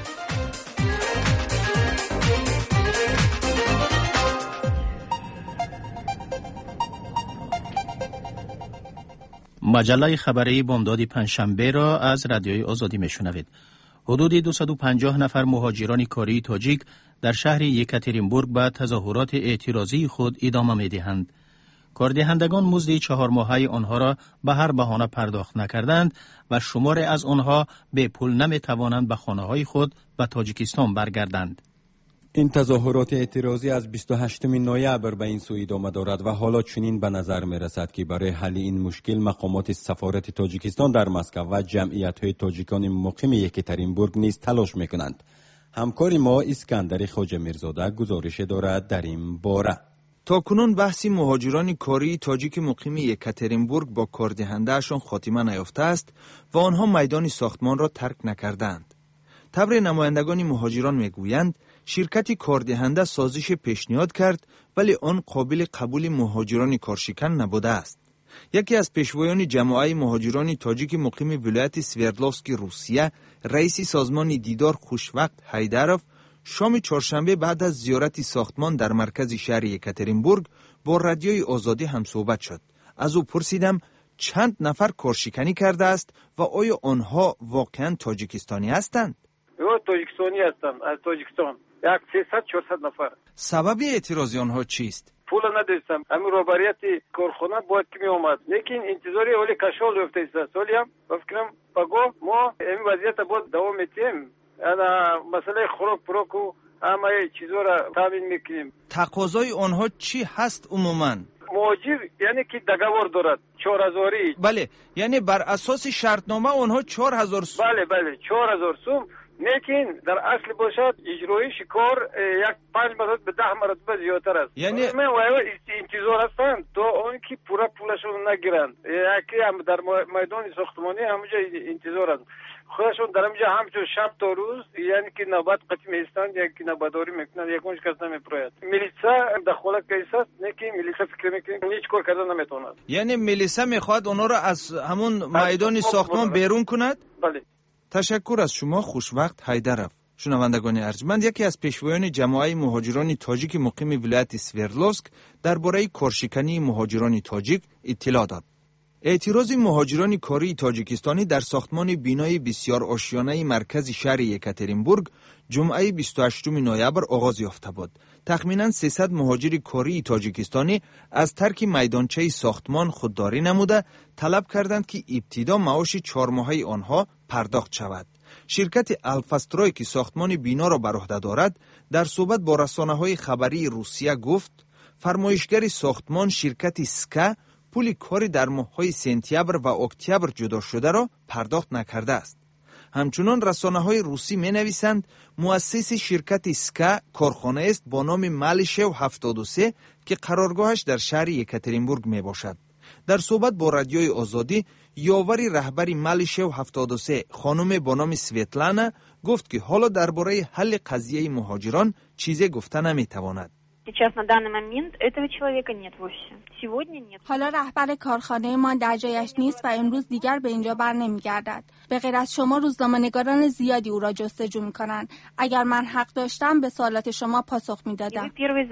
مجله خبری بامداد پنجشنبه را از رادیوی آزادی میشنوید. حدود 250 نفر مهاجران کاری تاجیک در شهر یکاترینبورگ به تظاهرات اعتراضی خود ادامه می‌دهند. کاردهندگان مزد 4 ماهه آنها را به هر بهانه پرداخت نکردند و شمار از آنها به پول نمی‌توانند به خانه‌های خود به تاجیکستان برگردند. این تظاهرات اعتراضی از 28 نوامبر به این سو ادامه دارد و حالا چنین به نظر می رسد که برای حل این مشکل مقامات سفارت تاجیکستان در مسکو و جمعیت‌های تاجیکان مقیم یکاترینبورگ نیز تلاش می کنند. همکار ما اسکندر خواجه میرزاده گزارش دارد در این باره. تاکنون بحث مهاجران کاری تاجیک مقیم یکاترینبورگ با کاردهنده‌شان خاتمه نیافته است و آنها میدان ساختمان را ترک نکردند. تبر نمایندگان مهاجران میگویند شرکت کاردهنده سازش پیشنهاد کرد ولی آن قابل قبول مهاجران کارشکن نبوده است. یکی از پیشوایان جماعت مهاجران تاجیک مقیم ولایت سوردلوفسک روسیه، رئیس سازمان دیدار خوشوقت حیدروف، شام چهارشنبه بعد از زیارت ساختمان در مرکز شهر یکاترینبورگ با رادیوی آزادی هم صحبت شد. از او پرسیدم چند نفر کارشکنی کرده است و آیا آنها واقعا تاجیکستانی هستند؟ تاجیکستانی هستم، از تاجیکستان. 300-400 نفر. سبب اعتراض آنها چیست؟ پول نداشتم. همین روبریت کارخانه باید که می اومد. لیکن انتظاری اولی کشال رفته است. سالی هم بفکرم بگو ما این وضعیت باید دوام میتیم. انا مسئله خوراک پروک و همه چیزا را تامین میکنیم. تقاضای آنها چی هست عموما؟ مهاجر یعنی که دگاور دارد 4000. بله، یعنی بر اساس شرطنامه آنها 4000 سوم. بله 4000 سوم. لیکن در اصل باشد اجرایش کار یک 5 مرتبه به 10 مرتبه زیادتر است. یعنی من انتظار هستم تا اون که پورا پولشون نگیرند. یکی هم در میدان ساختمانی همونجا انتظار است. خودشون در همونجا همچون شب تا روز یعنی که نوبت قطعی هستند یا که نوبتداری میکنند یکونش کس نمیپراید. میلیسا دخالت کیس است نه که میلیسا فکر میکنه هیچ کار کردن نمیتواند. یعنی میلیسا میخواد اونا را از همون میدان ساختمان بیرون کند؟ بله. تشکر از شما خوشوقت حیدروف. شنوندگان ارجمند، یکی از پیشوایان جماعت مهاجران تاجیک مقیم ولایت سوردلوفسک درباره کارشکنی مهاجران تاجیک اطلاع داد. اعتراض مهاجران کاری تاجیکستانی در ساختمان بینای بسیار آشیانه مرکز شهر یکاترینبورگ جمعه 28 نوامبر آغاز یافته بود. تخمیناً 300 مهاجر کاری تاجیکستانی از ترک میدانچه ساختمان خودداری نموده طلب کردند که ابتدا معاش 4 ماهه آنها پرداخت شود. شرکت الفاسترای که ساختمان بینا را بر عهده دارد در صحبت با رسانه‌های خبری روسیه گفت فرمایشگر ساختمان شرکت سکا پول کاری در ماه‌های سپتامبر و اکتبر جدا شده را پرداخت نکرده است. همچنان رسانه‌های روسی می‌نویسند مؤسس شرکت سکا کارخانه است با نام مالیشو 73 که قرارگاهش در شهر یکاترینبورگ میباشد. در صحبت با رادیوی آزادی یاوری رهبری مالیشو 73 خانم با نام سویتلانا گفت که حالا درباره حل قضیه مهاجران چیزی گفته نمیتواند. Сейчас на данный момент этого человека нет вовсе. Сегодня нет. حالا رهبر کارخانه ما در جایش نیست و امروز دیگر به اینجا بر نمیگردد. به غیر از شما روزنامه‌نگاران زیادی او را جستجو می‌کنند. اگر من حق داشتم به سوالات شما پاسخ می‌دادم.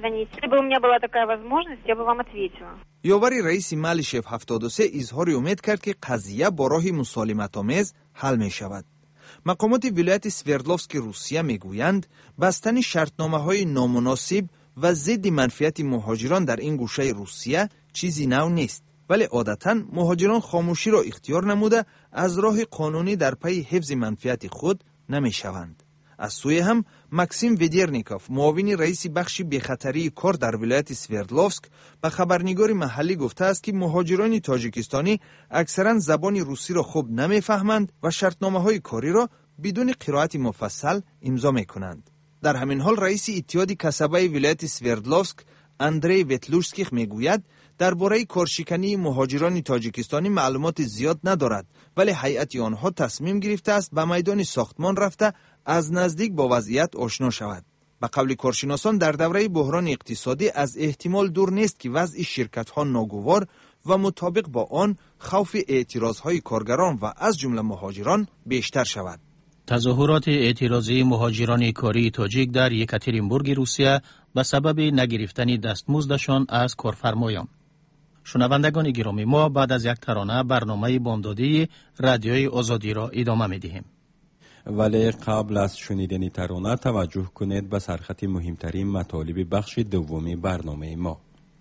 یاوری رئیس مالیشو 73 اظهار امید کرد که قضیه با راه مسالمت‌آمیز حل می‌شود. مقامات ولایت سوردلوفسک روسیه میگویند بستن شرطنامه‌های نامناسب و ضد منفعت مهاجران در این گوشه روسیه چیزی نو نیست، ولی عادتاً مهاجران خاموشی را اختیار نموده از راه قانونی در پی حفظ منفعت خود نمیشوند. از سوی هم ماکسیم ویدرنیکوف معاون رئیس بخش بی‌خطری کار در ولایت سوردلوفسک به خبرنگار محلی گفته است که مهاجران تاجیکستانی اکثرا زبان روسی را خوب نمیفهمند و شرطنامه‌های کاری را بدون قرائت مفصل امضا میکنند. در همین حال رئیس اتحاد کسبه ولایت سوردلوفسک اندری ویتلوشسکیخ میگوید درباره کارشکنی مهاجران تاجیکستانی معلومات زیاد ندارد، ولی هیئت آنها تصمیم گرفته است به میدان ساختمان رفته از نزدیک با وضعیت آشنا شود. به قول کارشناسان در دوره بحران اقتصادی از احتمال دور نیست که وضع شرکت‌ها ناگوار و مطابق با آن خوف اعتراض‌های کارگران و از جمله مهاجران بیشتر شود. تظاهرات اعتراضی مهاجران کاری تاجیک در یکاترینبورگ روسیه به سبب نگرفتن دستمزدشان از کارفرمایان. شنوندگان گرامی، ما بعد از یک ترانه برنامه بامدادی رادیوی آزادی را ادامه می‌دهیم. ولی قبل از شنیدن ترانه توجه کنید به سرخط مهمترین مطالب بخش دومی برنامه ما.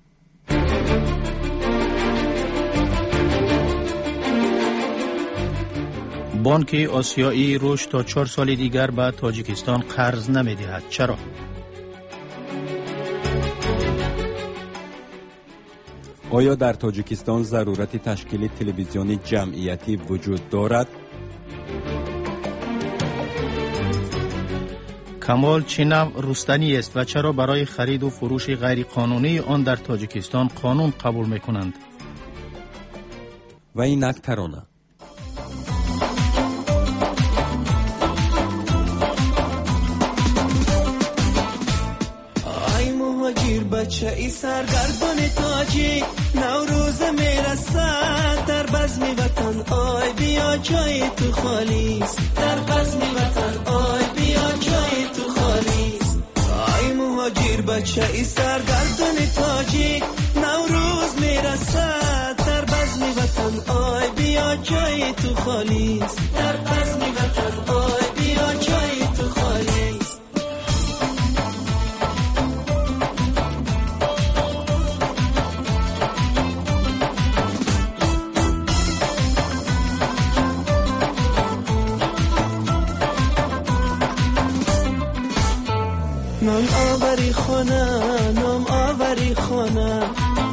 بانک آسیایی روش تا 4 سال دیگر به تاجیکستان قرض نمی‌دهد. چرا؟ آیا در تاجیکستان ضرورت تشکیل تلویزیون جمعیتی وجود دارد؟ کمال چه نوع رستنی است و چرا برای خرید و فروش غیر قانونی آن در تاجیکستان قانون قبول می‌کنند؟ و اینک ترانه. بچه ای سرگردان تاجیک نوروز میرسد در بزم وطن آی بیا جای تو خالیست در بزم وطن آی بیا جای تو خالیست آی مهاجر بچه ای سرگردان تاجیک نوروز میرسد در بزم وطن آی بیا جای تو خالیست در بزم وطن آی بیا جای تو خالیست نام آوری خانه نام آوری خانه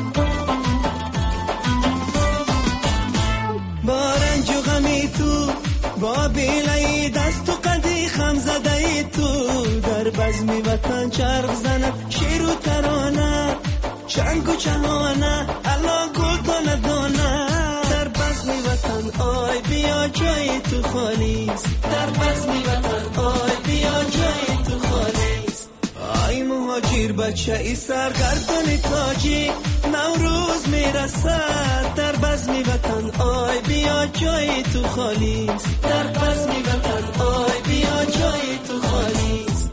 با رنج و غمی تو با بیلای دست و قدی خم زده تو در بزم وطن چرخ زند شیر و ترانه چنگ و چهانه الان گل تا ندانه در بزم وطن آی بیا جای تو خالیست در بزم وطن آی بیا جای تو خالیست آی مهاجر بچه ای سرگردان تاجیک نوروز میرسد در بزم وطن آی بیا جای تو خالیست در بزم وطن آی بیا جای تو خالیست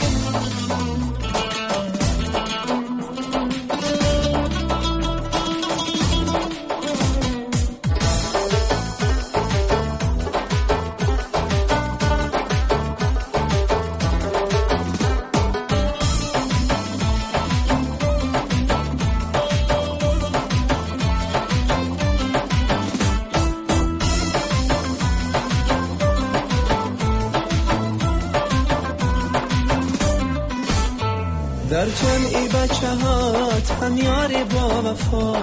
در جمعی بچه هات هم یاری با وفا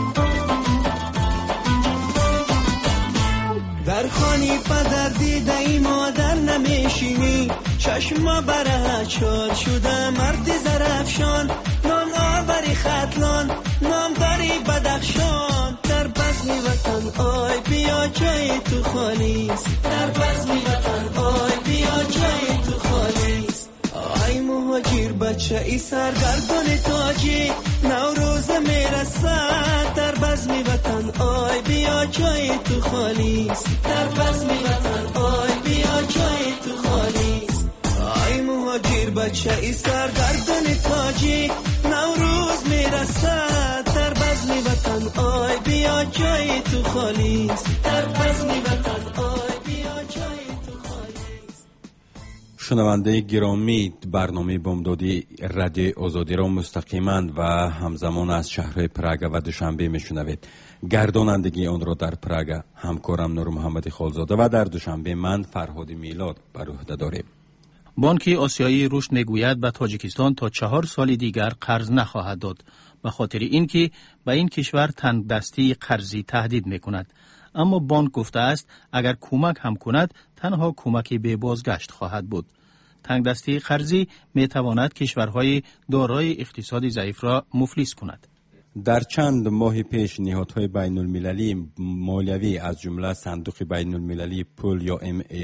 در خانی پدر دیده ای مادر نمیشینی چشم بره چار شده مرد زرفشان نام آوری خطلان نام داری بدخشان در بزم وطن آی بیا جای تو خالیست در بزم وطن آی بیا جای تو خالیست آی مهاجر بچه ای سرگردان تاجیک نوروز میرسد در بزم وطن آی بیا جای تو خالیست در بزم وطن آی بیا جای تو خالیست آی مهاجر بچه ای سرگردان تاجیک نوروز میرسد در بزم وطن آی بیا جای تو خالیست در بزم وطن آی بیا جای تو خالیست. شنونده گرامی، برنامه بامدادی رادیو آزادی را مستقیما و همزمان از شهر پراگ و دوشنبه میشنوید. گردانندگی آن را در پراگ همکارم نور محمد خالزاده و در دوشنبه من فرهاد میلاد بر عهده داریم. بانک آسیایی روش میگوید به تاجیکستان تا 4 سال دیگر قرض نخواهد داد، به خاطر اینکه به این کشور تنگدستی قرضی تهدید میکند. اما بانک گفته است اگر کمک هم کند تنها کمکی به بازگشت خواهد بود. تنگدستی قرضی میتواند کشورهای دارای اقتصادی ضعیف را مفلس کند. در چند ماه پیش نهادهای بین المللی مالیوی از جمله صندوق بین المللی پول یا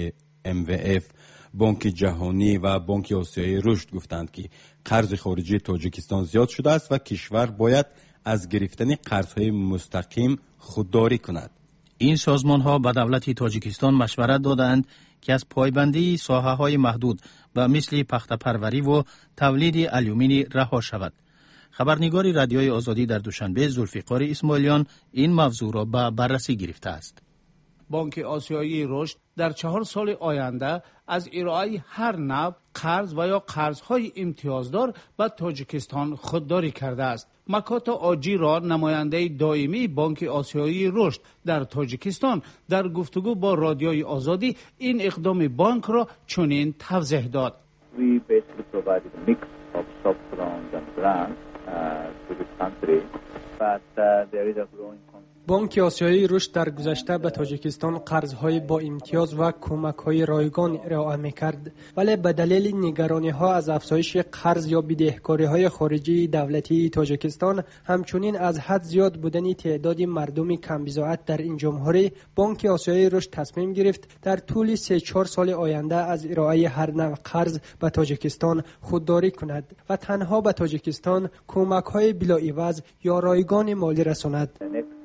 MVF، بانک جهانی و بانک آسیایی رشد گفتند که قرض خارجی تاجیکستان زیاد شده است و کشور باید از گرفتن قرضهای مستقیم خودداری کند. این سازمان ها به دولت تاجیکستان مشورت دادند که از پایبندی ساحه های محدود و مثل پخته پروری و تولید آلومینی رها شود. خبرنگار رادیوی آزادی در دوشنبه ذوالفقار اسماعیلیان این موضوع را به بررسی گرفته است. بانک آسیایی رشد در 4 سال آینده از ارائه هر نوع قرض و یا قرضهای امتیازدار به تاجیکستان خودداری کرده است. مکاتا آجی را نماینده دائمی بانک آسیایی رشد در تاجیکستان در گفتگو با رادیوی آزادی این اقدام بانک را چنین توضیح داد. We basically provided a mix of soft loans and grants to this country, but there is a growing بانک آسیایی رشد در گذشته به تاجیکستان قرضهای با امتیاز و کمک‌های رایگان ارائه می‌کرد، ولی به دلیل نگرانی‌ها از افزایش قرض یا بدهکاری‌های خارجی دولتی تاجیکستان، همچنین از حد زیاد بودن تعداد مردم کم‌بضاعت در این جمهوری، بانک آسیایی رشد تصمیم گرفت در طول 3-4 سال آینده از ارائه هر نوع قرض به تاجیکستان خودداری کند و تنها به تاجیکستان کمک‌های بلاعوض یا رایگان مالی رساند.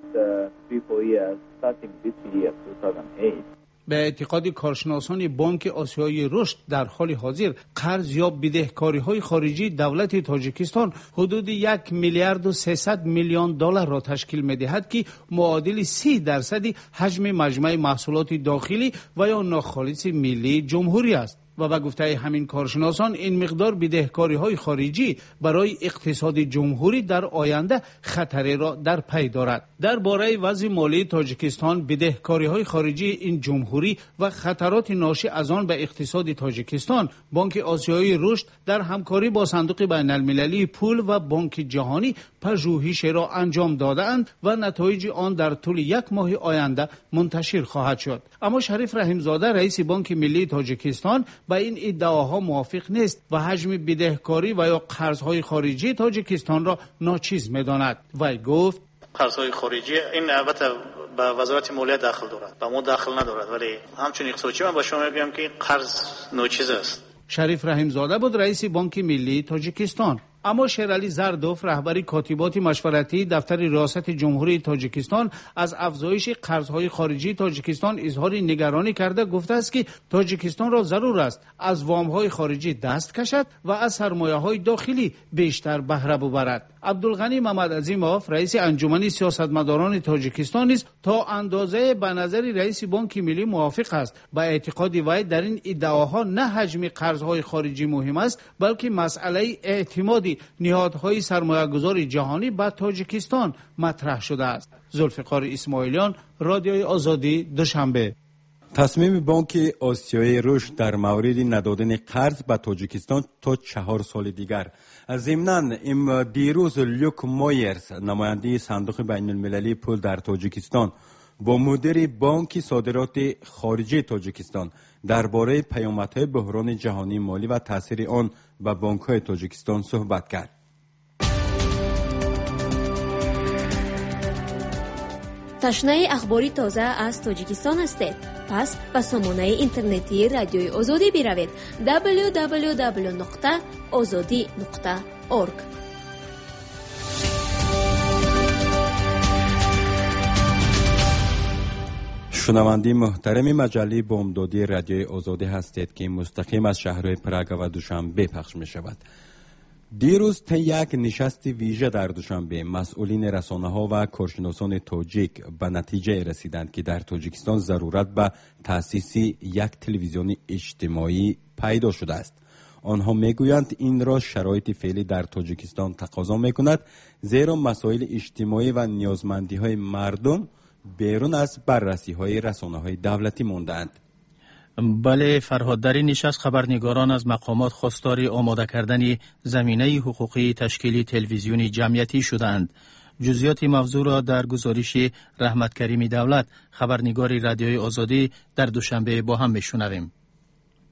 به اعتقاد کارشناسان بانک آسیایی رشد در حال حاضر قرض یا بدهکاری‌های خارجی دولت تاجیکستان حدود 1 میلیارد و 300 میلیون دلار را تشکیل می‌دهد که معادل 30% حجم مجموع محصولات داخلی و یا ناخالص ملی جمهوری است. و به گفته همین کارشناسان این مقدار بدهکاری‌های خارجی برای اقتصاد جمهوری در آینده خطری را در پی دارد. درباره وضع مالی تاجیکستان، بدهکاری‌های خارجی این جمهوری و خطرات ناشی از آن به اقتصاد تاجیکستان، بانک آسیایی رشد در همکاری با صندوق بین‌المللی پول و بانک جهانی پژوهش را انجام داده‌اند و نتایج آن در طول 1 ماه آینده منتشر خواهد شد. اما شریف رحیم‌زاده رئیس بانک ملی تاجیکستان با این ادعاها موافق نیست و حجم بدهکاری و یا قرض‌های خارجی تاجیکستان را ناچیز می‌داند. وی گفت قرض‌های خارجی این البته به وزارت مالیه داخل دارد، به ما داخل ندارد، ولی همچنین اقتصادی من با شما میگم که قرض ناچیز است. شریف رحیم‌زاده بود رئیس بانک ملی تاجیکستان. اما شیرعلی زردوف رهبر کاتبات مشورتی دفتر ریاست جمهوری تاجیکستان از افزایش قرضهای خارجی تاجیکستان اظهار نگرانی کرده گفته است که تاجیکستان را ضرور است از وام‌های خارجی دست کشد و از سرمایه‌های داخلی بیشتر بهره ببرد. عبدالغنی محمد عظیموف رئیس انجمن سیاستمداران تاجیکستان نیز تا اندازه به نظر رئیس بانک ملی موافق است. با اعتقاد وی در این ادعاها نه حجم قرضهای خارجی مهم است، بلکه مسئله اعتماد نهادهای سرمایه‌گذار جهانی به تاجیکستان مطرح شده است. ذوالفقار اسماعیلیان، رادیوی آزادی، دوشنبه. تصمیم بانک آسیایی رشد در مورد ندادن قرض به تاجیکستان تا 4 سال دیگر. ضمناً دیروز لوک مایرز نماینده صندوق بین‌المللی پول در تاجیکستان با مدیر بانک صادرات خارجی تاجیکستان درباره پیامدهای بحران جهانی مالی و تاثیر آن به بانک‌های تاجیکستان صحبت کرد. تشنه اخباری تازه از تاجیکستان هستید؟ پس به سامانه اینترنتی رادیوی آزادی بروید www.azadi.org. شنوندگان محترم مجله بامدادی رادیوی آزادی هستید که مستقیم از شهرهای پراگ و دوشنبه پخش می شود. دیروز طی یک نشست ویژه در دوشنبه مسئولین رسانه‌ها و کارشناسان تاجیک به نتیجه رسیدند که در تاجیکستان ضرورت به تأسیس یک تلویزیون اجتماعی پیدا شده است. آنها میگویند این را شرایط فعلی در تاجیکستان تقاضا میکند، زیرا مسائل اجتماعی و نیازمندی‌های مردم بیرون از بررسی‌های رسانه‌های دولتی مانده‌اند. بله فرهاد، در این نشست خبرنگاران از مقامات خواستار آماده کردن زمینه حقوقی تشکیل تلویزیونی جمعیتی شدند. جزئیات موضوع را در گزارش رحمت کریمی دولت خبرنگار رادیوی آزادی در دوشنبه با هم میشنویم.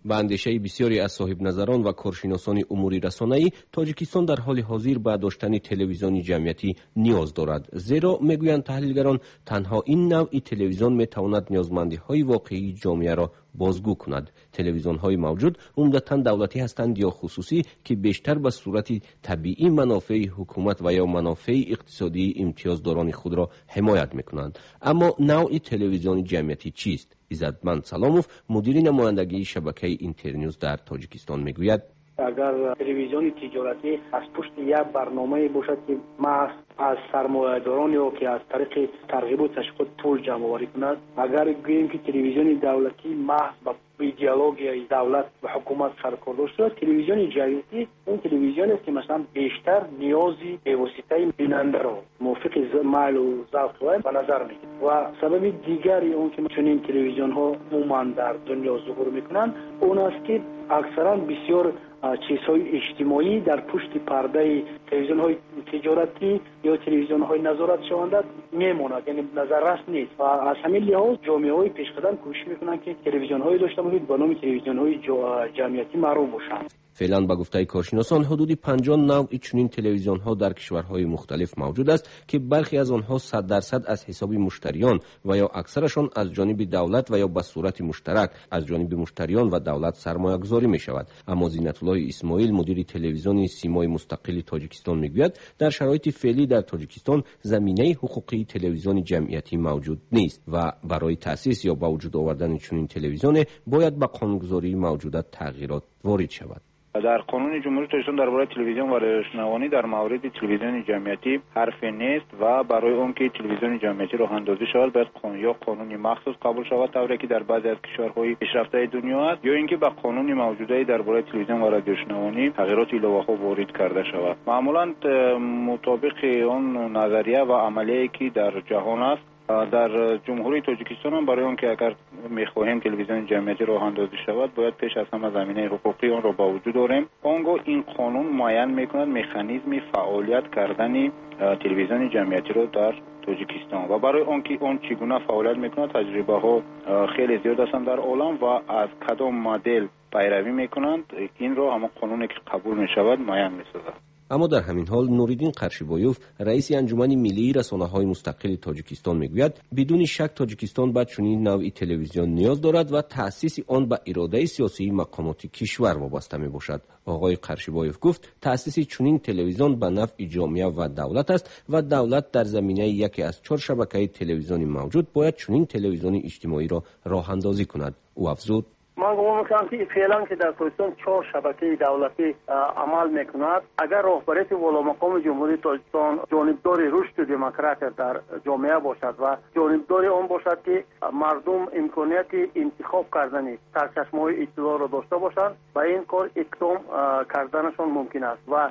به اندیشه بسیاری از صاحب نظران و کارشناسان امور رسانه‌ای، تاجیکستان در حال حاضر به داشتن تلویزیون جمعیتی نیاز دارد، زیرا میگویند تحلیلگران تنها این نوع تلویزیون میتواند نیازمندی‌های واقعی جامعه را بازگو کند. تلویزیون‌های موجود عمدتاً دولتی هستند یا خصوصی که بیشتر به صورت طبیعی منافع حکومت و یا منافع اقتصادی امتیازداران خود را حمایت می‌کنند. اما نوع تلویزیون جمعیتی چیست؟ عزتمند سلاموف، مدیر نمایندگی شبکه اینترنیوز در تاجیکستان میگوید: اگر تلویزیون تجارتی از پشت یک برنامه باشد که محض از سرمایه‌داران یا که از طریق ترغیب و تشویق پول جمع آوری کند، اگر گوییم که تلویزیون دولتی محض با ایدئولوژی دولت و حکومت سرکار داشته، تلویزیون جمعیتی اون تلویزیون است که مثلا بیشتر نیازی به واسطه بیننده را موافق میل و ذوق به نظر میگیرد و سبب دیگری اون که چنین تلویزیون ها عموما در دنیا ظهور میکنند اون است که اکثرا بسیار چیزهای اجتماعی در پشت پرده تلویزیون های تجارتی یا تلویزیون های نظارت شونده میماند، یعنی نظررس نیست و از همین لحاظ جامعه های پیشقدم کوشش میکنند که تلویزیون های داشته باشند به نام تلویزیون های جمعیتی معروف باشند. فعلا به گفته کارشناسان حدود 50 نوع چنین تلویزیون ها در کشورهای مختلف موجود است که برخی از آنها 100% از حساب مشتریان و یا اکثرشان از جانب دولت و یا به صورت مشترک از جانب مشتریان و دولت سرمایه گذاری می شود. اما زینت الله اسماعیل، مدیر تلویزیون سیمای مستقل تاجیکستان میگوید در شرایط فعلی در تاجیکستان زمینه حقوقی تلویزیون جمعیتی موجود نیست و برای تأسیس یا با وجود آوردن چنین تلویزیون باید به قانونگذاری موجوده تغییرات وارد شود. در قانون جمهوری تاجیکستان درباره تلویزیون و روشنوانی در مورد تلویزیون جمعیتی حرفی نیست و برای اون که تلویزیون جمعیتی راه اندازی شود باید یا قانونی مخصوص قبول شود طوری که در بعضی از کشورهای پیشرفته دنیا است یا اینکه به قانون موجوده درباره تلویزیون و رادیوشنوانی تغییرات ایلوها وارد کرده شود. معمولا مطابق اون نظریه و عملیه که در جهان است در جمهوری تاجیکستان هم برای اون که اگر میخواهیم تلویزیون جمعیتی راه اندازی شود باید پیش از همه زمینه حقوقی آن را با وجود داریم. آنگاه این قانون معین میکند مکانیزم فعالیت کردن تلویزیون جمعیتی را در تاجیکستان و برای اون که اون چگونه فعالیت میکند تجربه ها خیلی زیاد هستند در عالم و از کدام مدل پیروی میکنند این را هم قانونی که قبول میشود معین میسازد. اما در همین حال نوریدین قرشیبایوف، رئیس انجمن ملی رسانه‌های مستقل تاجیکستان میگوید بدون شک تاجیکستان به چنین نوعی تلویزیون نیاز دارد و تأسیس آن به اراده سیاسی مقامات کشور وابسته میباشد. آقای قرشیبایوف گفت تأسیس چنین تلویزیون به نفع جامعه و دولت است و دولت در زمینه یکی از 4 شبکه تلویزیونی موجود باید چنین تلویزیون اجتماعی را راه اندازی کند. او افزود: من گمان میکنم که فعلا که در تاجیکستان 4 شبکه دولتی عمل میکند اگر رهبریت والا مقام جمهوری تاجیکستان جانبدار رشد دموکراسی در جامعه باشد و جانبدار آن باشد که مردم امکانیت انتخاب کردن سرچشمه‌های اطلاع را داشته باشند و این کار اقدام کردنشان ممکن است و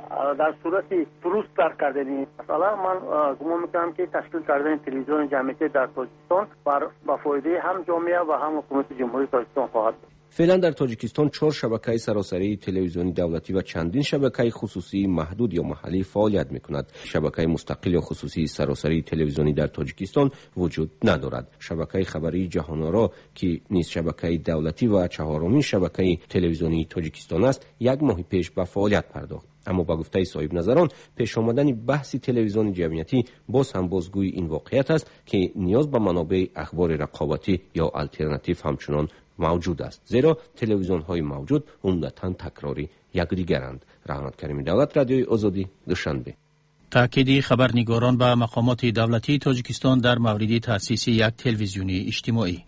در صورت درست در کردن مثلا من گمان میکنم که تشکیل کردن تلویزیون جمعیتی در تاجیکستان با فایده هم جامعه و هم حکومت جمهوری تاجیکستان خواهد بود. فعلا در تاجیکستان 4 شبکه سراسری تلویزیونی دولتی و چندین شبکه خصوصی محدود یا محلی فعالیت می‌کند. شبکه مستقل یا خصوصی سراسری تلویزیونی در تاجیکستان وجود ندارد. شبکه خبری جهان‌آرا که نیز شبکه دولتی و 4مین شبکه تلویزیونی تاجیکستان است، 1 ماه پیش به فعالیت پرداخت. اما با گفته صاحب نظران پیش آمدن بحث تلویزیون جمعیتی باز هم بازگوی این واقعیت است که نیاز به منابع اخبار رقابتی یا آلترناتیو همچنان موجود است، زیرا تلویزیون های موجود عمدتاً تکراری یکدیگرند. رحمت کریمی دولت، رادیوی آزادی، دوشنبه. تأکید خبرنگاران به مقامات دولتی تاجیکستان در مورد تأسیس یک تلویزیونی اجتماعی.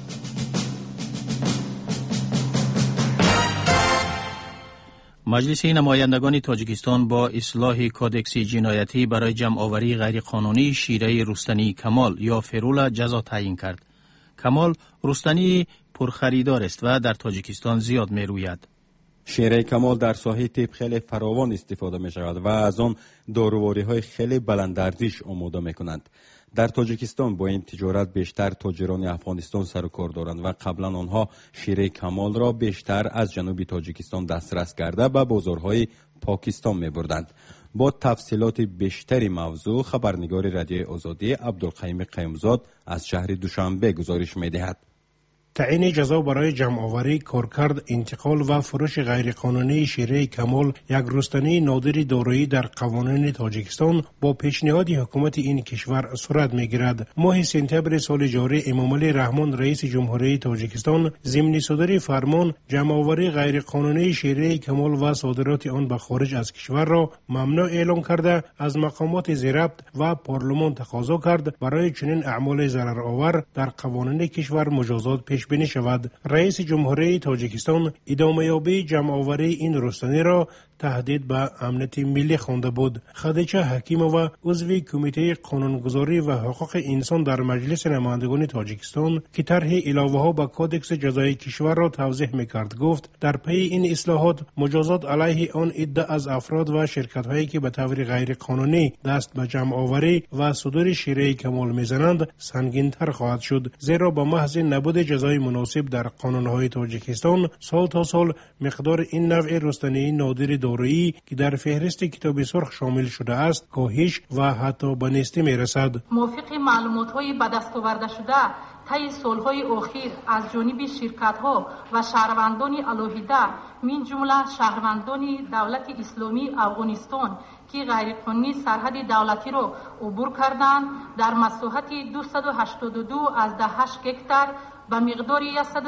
مجلس نمایندگان تاجیکستان با اصلاح کودکس جنایتی برای جمع‌آوری غیرقانونی شیره رستنی کمال یا فرول جزا تعیین کرد. کمال رستنی پرخریدار است و در تاجیکستان زیاد می روید. شیره کمال در ساحه طب خیلی فراوان استفاده می شود و از آن دارواری های خیلی بلند ارزش آماده می کنند. در تاجیکستان با این تجارت بیشتر تاجران افغانستان سر و کار دارند و قبلا آنها شیره کمال را بیشتر از جنوب تاجیکستان دسترس کرده به بازارهای پاکستان می بردند. با تفصیلات بیشتری موضوع خبرنگار رادیوی آزادی عبدالقیوم قیومزاد از شهر دوشنبه گزارش می دهد. تعیین جزا برای جمع‌آوری، کارکرد، انتقال و فروش غیرقانونی شیره کمال، یک رستنی نادر دارایی در قوانین تاجیکستان با پیشنهاد حکومت این کشور صورت می‌گیرد. ماه سپتامبر سال جاری امامعلی رحمان رئیس جمهوری تاجیکستان ضمن صدور فرمان جمع‌آوری غیرقانونی شیره کمال و صادرات آن به خارج از کشور را ممنوع اعلام کرده از مقامات ضبط و پارلمان تقاضا کرد برای چنین اعمال ضررآور در قوانین کشور مجازات پیش بینی شود. رئیس جمهوری تاجیکستان ادامه یابی جمع‌آوری این رستنی را تهدید به امنیت ملی خوانده بود. خدیجه حکیمова عضو کمیته قانونگذاری و حقوق انسان در مجلس نمایندگان تاجیکستان که طرح علاوه‌ها به کدکس جزایی کشور را توضیح می‌کرد گفت در پی این اصلاحات مجازات علیه آن عده از افراد و شرکت‌هایی که به طور غیر قانونی دست به جمع‌آوری و صدور شیره کمال می‌زنند سنگین‌تر خواهد شد، زیرا با محض نبود جزای مناسب در قانون‌های تاجیکستان سال تا سال مقدار این نوع رستنی نادر دارایی که در فهرست کتاب سرخ شامل شده است کاهش و حتی به نیستی می‌رسد. موافق معلومات‌های به دست آورده شده طی سالهای اخیر از جانب شرکت‌ها و شهروندان علاهیده من جمله شهروندان دولت اسلامی افغانستان که غیرقانونی سرحد دولتی را عبور کردند در مساحت 282 از 8 هکتار به مقدار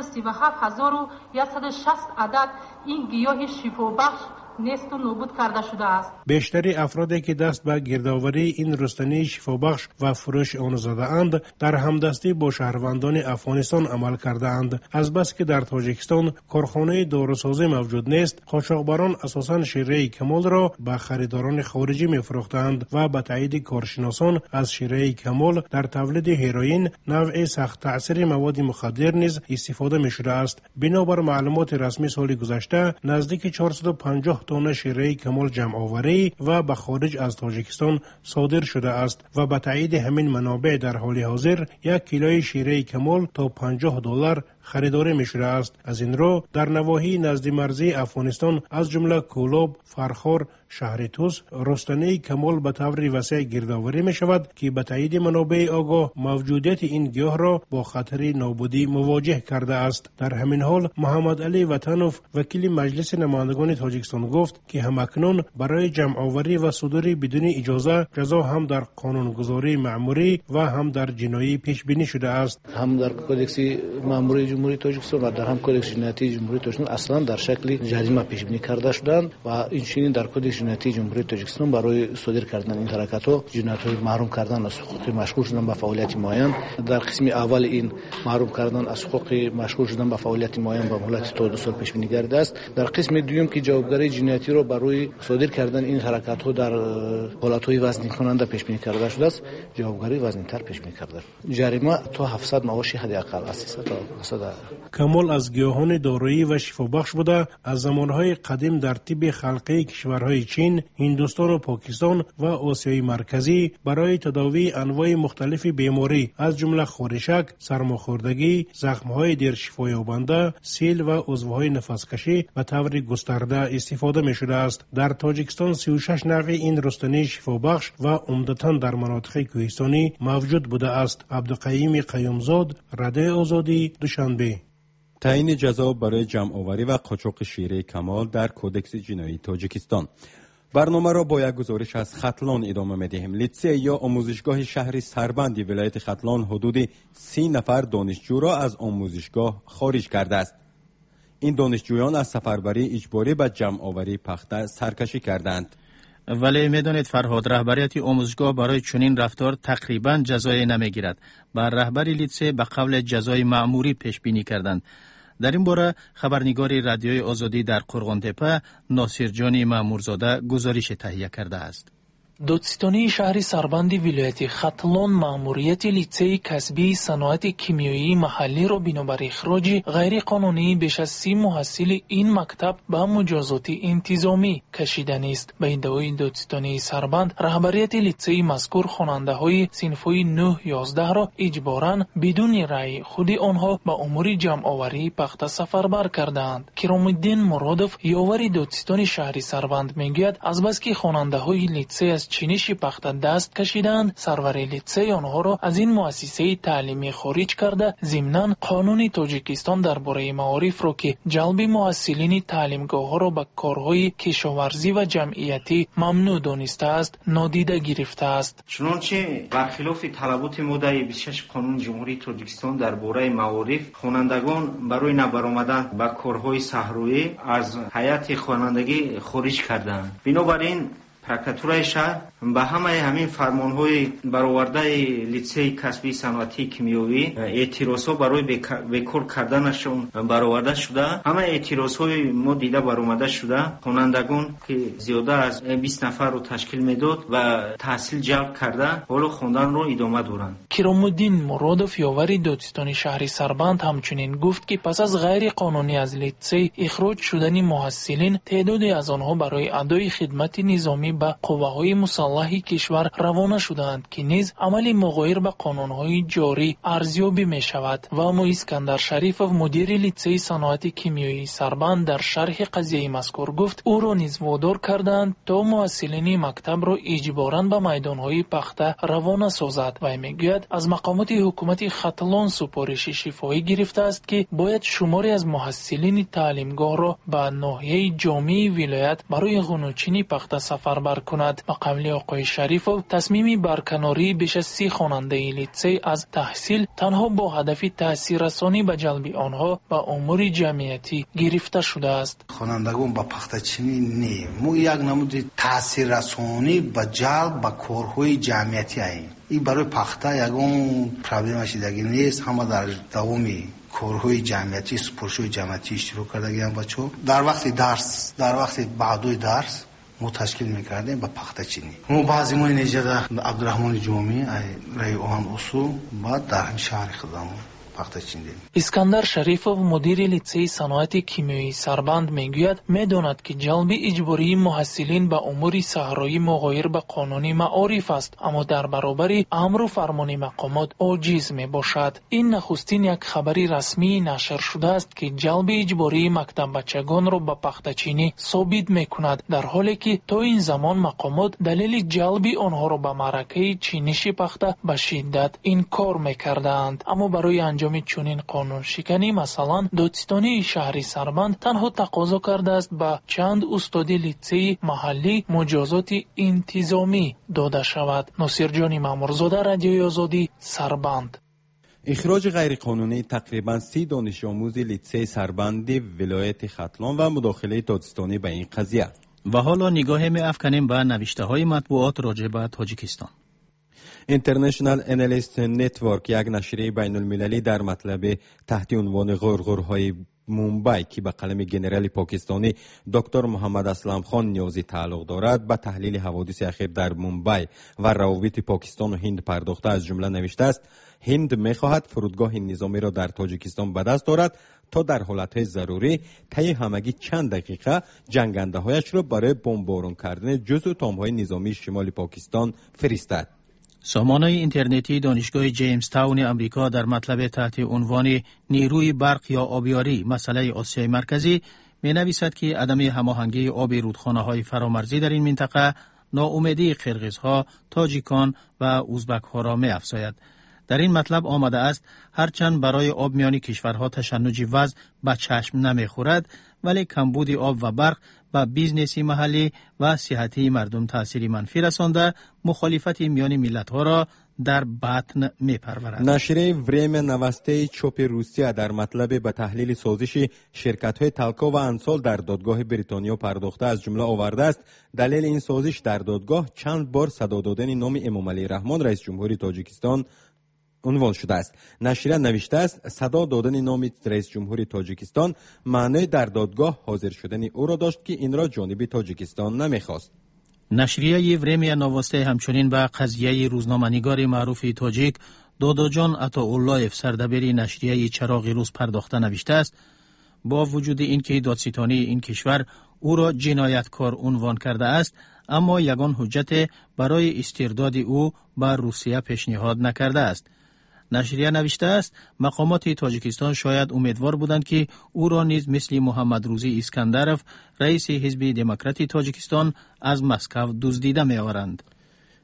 137,160 عدد این گیاه شفابخش نیست و نابود کرده شده است. بیشتری افرادی که دست به گردآوری این رستنی شفابخش و فروش آن زده‌اند در همدستی با شهروندان افغانستان عمل کرده‌اند. از بس که در تاجیکستان کارخانه داروسازی موجود نیست، قاچاقبران اساساً شیره کمال را به خریداران خارجی می‌فروختند و به تایید کارشناسان از شیره کمال در تولید هروئین نوع سخت تأثیر مواد مخدر نیز استفاده می‌شده است. بنابر معلومات رسمی سال گذشته نزدیک 450 تن شیره کمال جمع‌آوری و به خارج از تاجیکستان صادر شده است و به تایید همین منابع در حال حاضر یک کیلوی شیره کمال تا $50 خریداری می‌شده است. از این رو در نواحی نزد مرزی افغانستان از جمله کولاب، فرخار، شهر توس رستنی کمال به طور وسیع گردآوری می شود که به تایید منابع آگاه موجودیت این گیاه را با خطر نابودی مواجه کرده است. در همین حال محمد علی وطنوف وکیل مجلس نمایندگان تاجیکستان گفت که همکنون برای جمع‌آوری و صدور بدون اجازه جزا هم در قانونگذاری معمولی و هم در جنایی پیش بینی شده است. هم در کدکس معمولی جمهوری تاجیکستان و در هم کدکس جنایی جمهوری تاجیکستان اصلا در شکل جریمه پیش بینی کرده شدند و این در کدکس جنایی جمهوری تاجیکستان برای صادر کردن این حرکت‌ها جنایت‌های محروم کردن از حقوق مشغول شدن به فعالیت معین. در قسم اول این محروم کردن از حقوق مشغول شدن به فعالیت معین به مهلت تا 2 سال پیش بینی گرفته است. در قسم دوم که جوابگری جنایتی را برای صادر کردن این حرکت‌ها در حالت‌های وزنی کننده پیش بینی کرده شده است، جوابگری وزنی‌تر پیش بینی کرده. جریمه تا 700 معاش حداقل است. 300 تا 500. کمال از گیاهان دارایی و شفابخش بوده از زمانهای قدیم در طب خلقی کشورهای چین، هندوستان و پاکستان و آسیای مرکزی برای تداوی انواع مختلف بیماری از جمله خورشک، سرماخوردگی، زخم‌های دیر شفایابنده، سیل و عضوهای نفسکشی به طور گسترده استفاده می‌شده است. در تاجیکستان 36 نوع این رستنی شفابخش و عمدتاً در مناطق کوهستانی موجود بوده است. عبدالقیوم قیومزاد، رادیو آزادی، دوشنبه. تعیین جزا برای جمع‌آوری و قاچاق شیره کمال در کدکس جنایی تاجیکستان. برنامه را با یک گزارش از ختلان ادامه می‌دهیم. لیسه یا آموزشگاه شهر سربند ولایت ختلان حدود 30 نفر دانشجو را از آموزشگاه خارج کرده است. این دانشجویان از سفربری اجباری به جمع‌آوری پخته سرکشی کردند. ولی میدانید فرهاد رهبریت آموزشگاه برای چنین رفتار تقریبا جزای نمیگیرد. بر رهبری لیسه به قول جزای مأموری پیش بینی کردند. در این باره خبرنگار رادیوی آزادی در قرغانتپه ناصرجان مامورزاده گزارش تهیه کرده است. دادستانی شهر سربند ولایت ختلان مأموریت لیسه کسبی صنایع کیمیایی محلی را بنابر اخراج غیر قانونی بیش از 30 محصل این مکتب به مجازات انتظامی کشیدن است. به ادعای دادستانی سربند رهبریت لیسه مذکور خواننده های صنف‌های 9-11 را اجباراً بدون رأی خود آنها به امور جمع‌آوری پخته سفربر کردند. کرام‌الدین مرادوف یاور دادستان شهر سربند میگوید از بس که خواننده های لیسه از چینی شیپخته دست کشیدند، سروری لیتسه آنها را از این مؤسسه تعلیمی خارج کرده، ضمناً قانون تاجیکستان درباره معارف را که جلب محصلین تعلیمگاه ها را به کارهای کشاورزی و جمعیتی ممنوع دانسته است، نادیده گرفته است. چنانچه برخلاف طلبات ماده 26 قانون جمهوری تاجیکستان درباره معارف، خوانندگان برای نبرآمدن به کارهای صحرایی از هیئت خوانندگی خارج کردند. بنابراین پرکاتورای شهر به همین فرمانهای برآورده لیسه کسبی صنعتی کیمیایی اعتراضها برای بیکار کردنشون برآورده شده. همه اعتراضهای ما دیده برآمده شده. خوانندگان که زیاده از 20 نفر رو تشکیل میداد و تحصیل جلب کرده حالا خواندن رو ادامه دارند. کرامالدین مرادوف یاور دادستان شهر سربند همچنین گفت که پس از غیر قانونی از لیسه اخراج شدن محصلین، تعدادی از آنها برای ادای خدمت نظامی به قوه‌های مسلح کشور روانه شدند که نیز عمل مغایر به قانون‌های جاری ارزیابی می‌شود. و اما اسکندر شریفов مدیر لیسه صنعت کیمیایی سربند در شرح قضیه مذکور گفت او را نیز وادار کردند تا محصلین مکتب را اجباراً به میدان‌های پخته روانه سازد و میگوید از مقامات حکومت ختلان سپارش شفاهی گرفته است که باید شماری از محصلین تعلیمگاه را به ناحیه جامع ولایت برای قانونچینی پخته سفربر کند. و قبل آقای شریفov تصمیم برکناری بیش از 30 خواننده لیسه از تحصیل تنها با هدف تاثیررسانی به جلب آنها به امور جمعیتی گرفته شده است. خوانندگان با پخته‌چینی نه، ما یک نمود تاثیررسانی به جلب به کارهای جمعیتی ایم. این برای پخته یگان پرابلمش دیگه نیست، همه در دوامی کارهای جمعیتی، سپورشوی جمعیتی اشتراک کردگیم بچه‌ها. در وقت درس، در وقت بعدوی درس ما تشکیل میکردیم با پخته‌چینی. ما بعضی ما اینجا در عبدالرحمن جامی رای آهن اصول بعد در همین شهر خودمون پخته‌چینی. اسکندر شریفov مدیر لیسه صنعت کیمیایی سربند میگوید میداند که جلب اجباری محصلین به امور صحرایی مغایر به قانون معارف است، اما در برابر امر و فرمان مقامات عاجز میباشد. این نخستین یک خبری رسمی نشر شده است که جلب اجباری مکتب بچگان را به پخته‌چینی ثابت میکند، در حالی که تا این زمان مقامات دلیل جلب آنها را به معرکه چینش پخته به شدت انکار میکردند. اما برای انجام چنین قانون شکنی مثلا دادستانی شهر سربند تنها تقاضا کرده است به چند استاد لیسه محلی مجازات انتظامی داده شود. ناصر جانی مامورزاده، رادیوی آزادی، سربند. اخراج غیرقانونی تقریبا 30 دانش آموز لیسه سربند ولایت ختلان و مداخله دادستانی به این قضیه. و حالا نگاه می افکنیم به نوشته های مطبوعات راجع به تاجیکستان. اینترنشنال انالیست نتورک، یک نشریه بین المللی در مطلب تحت عنوان غرغرهای مومبای که به قلم جنرال پاکستانی دکتر محمد اسلم خان نیازی تعلق دارد، به تحلیل حوادث اخیر در مومبای و روابط پاکستان و هند پرداخته از جمله نوشته است: هند می‌خواهد فرودگاه نظامی را در تاجیکستان به دست دارد تا در حالتهای ضروری طی همگی چند دقیقه جنگنده‌هایش را برای بمباران کردن جزء تام‌های نظامی شمال پاکستان فرستد. سامانه اینترنتی دانشگاه جیمز تاون امریکا در مطلب تحت عنوان نیروی برق یا آبیاری مسئله آسیای مرکزی می نویسد که عدم هماهنگی آب رودخانه های فرامرزی در این منطقه ناامیدی قرقیزها، تاجیکان و ازبک ها را می افزاید. در این مطلب آمده است هرچند برای آب میان کشورها تشنج وضع به چشم نمی خورد، ولی کمبود آب و برق به بیزنسی محلی و صحتی مردم تأثیری منفی رسانده مخالفت میان ملت‌ها را در بطن می‌پرورد. نشریه وریم نوسته چوپ روسیه در مطلب به تحلیل سازش شرکت‌های تلکا و انسال در دادگاه بریتانیا پرداخته از جمله آورده است دلیل این سازش در دادگاه چند بار صدا دادن نام امامعلی رحمان رئیس جمهوری تاجیکستان عنوان شده است. نشریه نوشته است صدا دادن نام رئیس جمهوری تاجیکستان معنی در دادگاه حاضر شدن او را داشت که این را جانب تاجیکستان نمیخواست. نشریه وریم نوسته همچنین به قضیه روزنامه‌نگار معروف تاجیک داداجان عطاالله‌اف سردبیر نشریه چراغ روز پرداخته نوشته است با وجود اینکه دادستانی این کشور او را جنایتکار عنوان کرده است، اما یگان حجت برای استرداد او بر روسیه پیشنهاد نکرده است. نشریه نوشته است مقامات تاجیکستان شاید امیدوار بودند که او را نیز مثل محمد روزی اسکندرov رئیس حزب دموکرات تاجیکستان از مسکو دزدیده می‌آورند.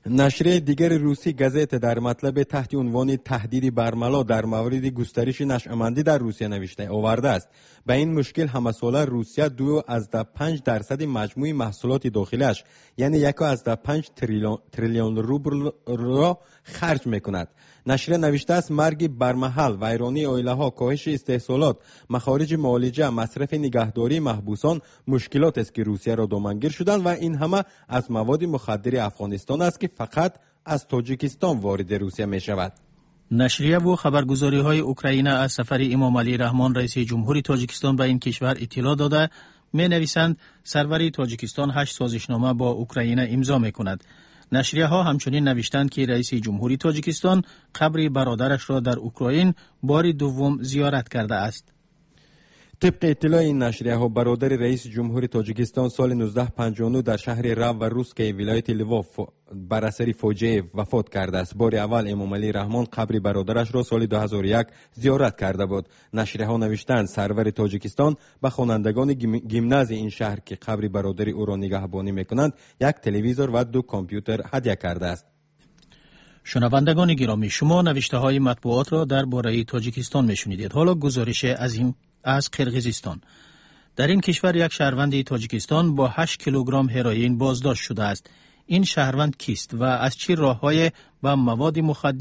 نشریه دیگر روسی گازت در مطلب تحت عنوان تهدید برملا در مورد گسترش نشأمندی در روسیه نوشته آورده است. به این مشکل همساله روسیه 2.5% مجموع محصولات داخلیش یعنی 1.5 تریلیون روبل را خرج میکند. نشریه نوشته است مرگ برمحل، ویرانی عائله‌ها، کاهش استحصالات، مخارج معالجه، مصرف نگهداری محبوسان مشکلات است که روسیه را دامنگیر شدند و این همه از مواد مخدر افغانستان است که فقط از تاجیکستان وارد روسیه می شود. نشریه و خبرگزاری های اوکراینه از سفر امام علی رحمان رئیس جمهوری تاجیکستان به این کشور اطلاع داده می نویسند سروری تاجیکستان 8 سازشنامه با اوکراینه امضا می کند. نشریه ها همچنین نوشتند که رئیس جمهوری تاجیکستان قبر برادرش را در اوکراین بار دوم زیارت کرده است. طبق اطلاع این نشریه ها برادر رئیس جمهوری تاجیکستان سال 1959 در شهر رو و روسکه ولایت لواف بر اثر فاجعه وفات کرده است. بار اول امام علی رحمان قبر برادرش را سال 2001 زیارت کرده بود. نشریه ها نوشتند سرور تاجیکستان به خوانندگان گیمناز این شهر که قبر برادر او را نگهبانی میکنند 1 تلویزور و 2 کامپیوتر هدیه کرده است. شنوندگان گرامی، شما نوشته های مطبوعات را درباره تاجیکستان میشنیدید. حالا گزارش از قرقیزستان. در این کشور یک شهروند تاجیکستان با 8 کیلوگرم هروئین بازداشت شده است. این شهروند کیست و از چه راه‌های با مواد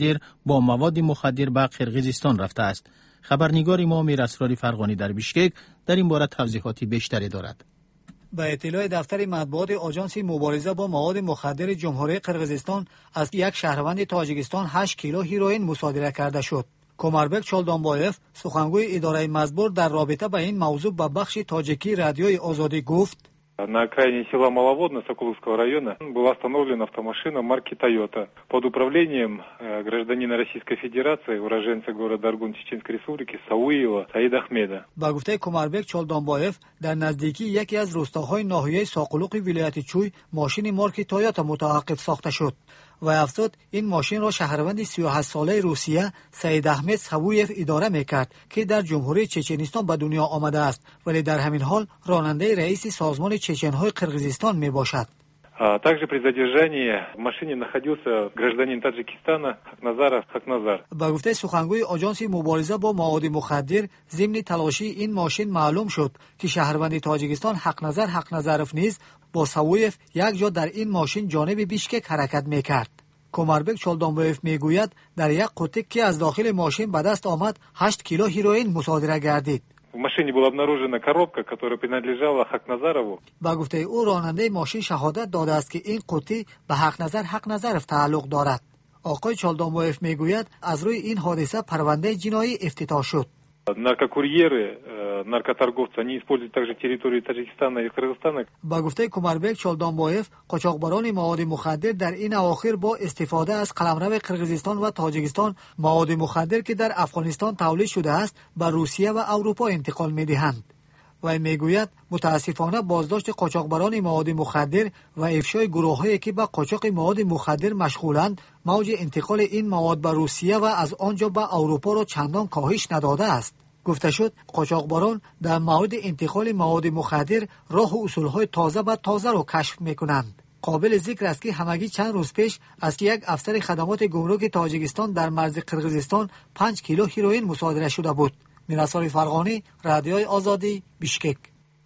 مخدر به قرقیزستان رفته است؟ خبرنگار ما میر اسرار فرغانی در بیشکک در این باره توضیحات بیشتری دارد. به اطلاع دفتر مطبوعات آژانس مبارزه با مواد مخدر جمهوری قرقیزستان از یک شهروند تاجیکستان 8 کیلو هروئین مصادره کرده شد. کوماربک چولدانبایف سخنگوی اداره مزبور در رابطه با این موضوع به بخش تاجیکی رادیوی آزادی گفت На окраине села Маловодно Соколовского района была остановлена автомашина марки Toyota под управлением гражданина Российской Федерации, уроженца города Аргун Чеченской Республики Сауиева Саида Ахмеда. با گفته کوماربک چولدانبایف در نزدیکی یکی از روستاهای ناحیه ساقلوق ولایت چوی ماشین مارک تویوتا متوقف ساخته شد و افزود این ماشین را شهروند 38 ساله روسیه سعید احمد سوویف اداره میکرد که در جمهوری چچنستان به دنیا آمده است ولی در همین حال راننده رئیس سازمان چچنهای قرقیزستان می باشد. Также при задержании в машине находился гражданин Таджикистана Хакназар. با گفته سخنگوی آژانس مبارزه با مواد مخدر ضمن تلاشی این ماشین معلوم شد که شهروند تاجیکستان حقنظرف نیز با سوویف یک جا در این ماشین جانب بیشکک حرکت میکرد. کوماربک چولدانبایف میگوید در یک قوطی که از داخل ماشین به دست آمد 8 کیلو هروئین مصادره گردید. В машине была обнаружена коробка, которая принадлежала Хакназарову. با گفته او راننده ماشین شهادت داده است که این قوطی به حقنظرف تعلق دارد. آقای چولدانبایف میگوید از روی این حادثه پرونده جنایی افتتاح شد. Наркокурьеры, наркоторговцы, они используют также территорию Таджикистана и Кыргызстана. با گفته کوماربک چولدانبایف قاچاقبران مواد مخدر در این اواخر با استفاده از قلمرو قرقیزستان و تاجیکستان مواد مخدر که در افغانستان تولید شده است به روسیه و اروپا انتقال می‌دهند. و میگوید متاسفانه بازداشت قاچاقبران مواد مخدر و افشای گروه‌هایی که به قاچاق مواد مخدر مشغولند موج انتقال این مواد به روسیه و از آنجا به اروپا را چندان کاهش نداده است. گفته شد قاچاقبران در مورد انتقال مواد مخدر راه و اصولهای تازه را کشف میکنند. قابل ذکر است که همگی چند روز پیش از یک افسر خدمات گمرک تاجیکستان در مرز قرقیزستان 5 کیلو هروئین مصادره شده بود. میراسال فرغانی، رادیوی آزادی، بیشکک.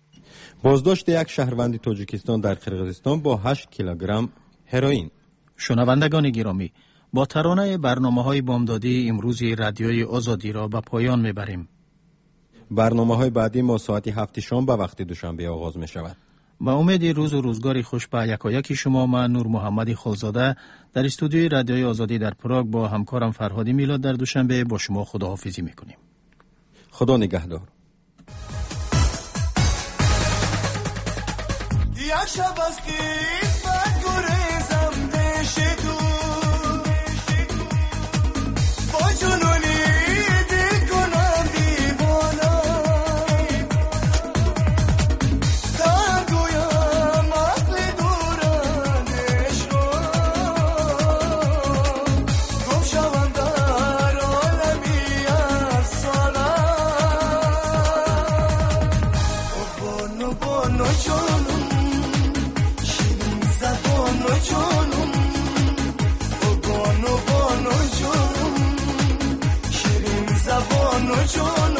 بازداشت یک شهروند تاجیکستان در قرقیزستان با 8 کیلوگرم هروئین. شنوندگان گرامی، با ترانه برنامه‌های بامدادی امروز رادیوی آزادی را به پایان میبریم. برنامه‌های بعدی ما ساعت 7 شام به وقت دوشنبه آغاز می‌شود. با امید روز و روزگاری خوش به یکایک شما، من نور محمد خالزاده در استودیوی رادیوی آزادی در پراگ با همکارم فرهادی میلاد در دوشنبه با شما خداحافظی می‌کنیم. خدا نگهدار. یک شب است که بد گریزم پیش تو با جنونی دل کنم دیوانا تا گویم عقل دورانش رو گم شوم در عالمی افسانه بانو جانم شیرین زبان جانم جان و جان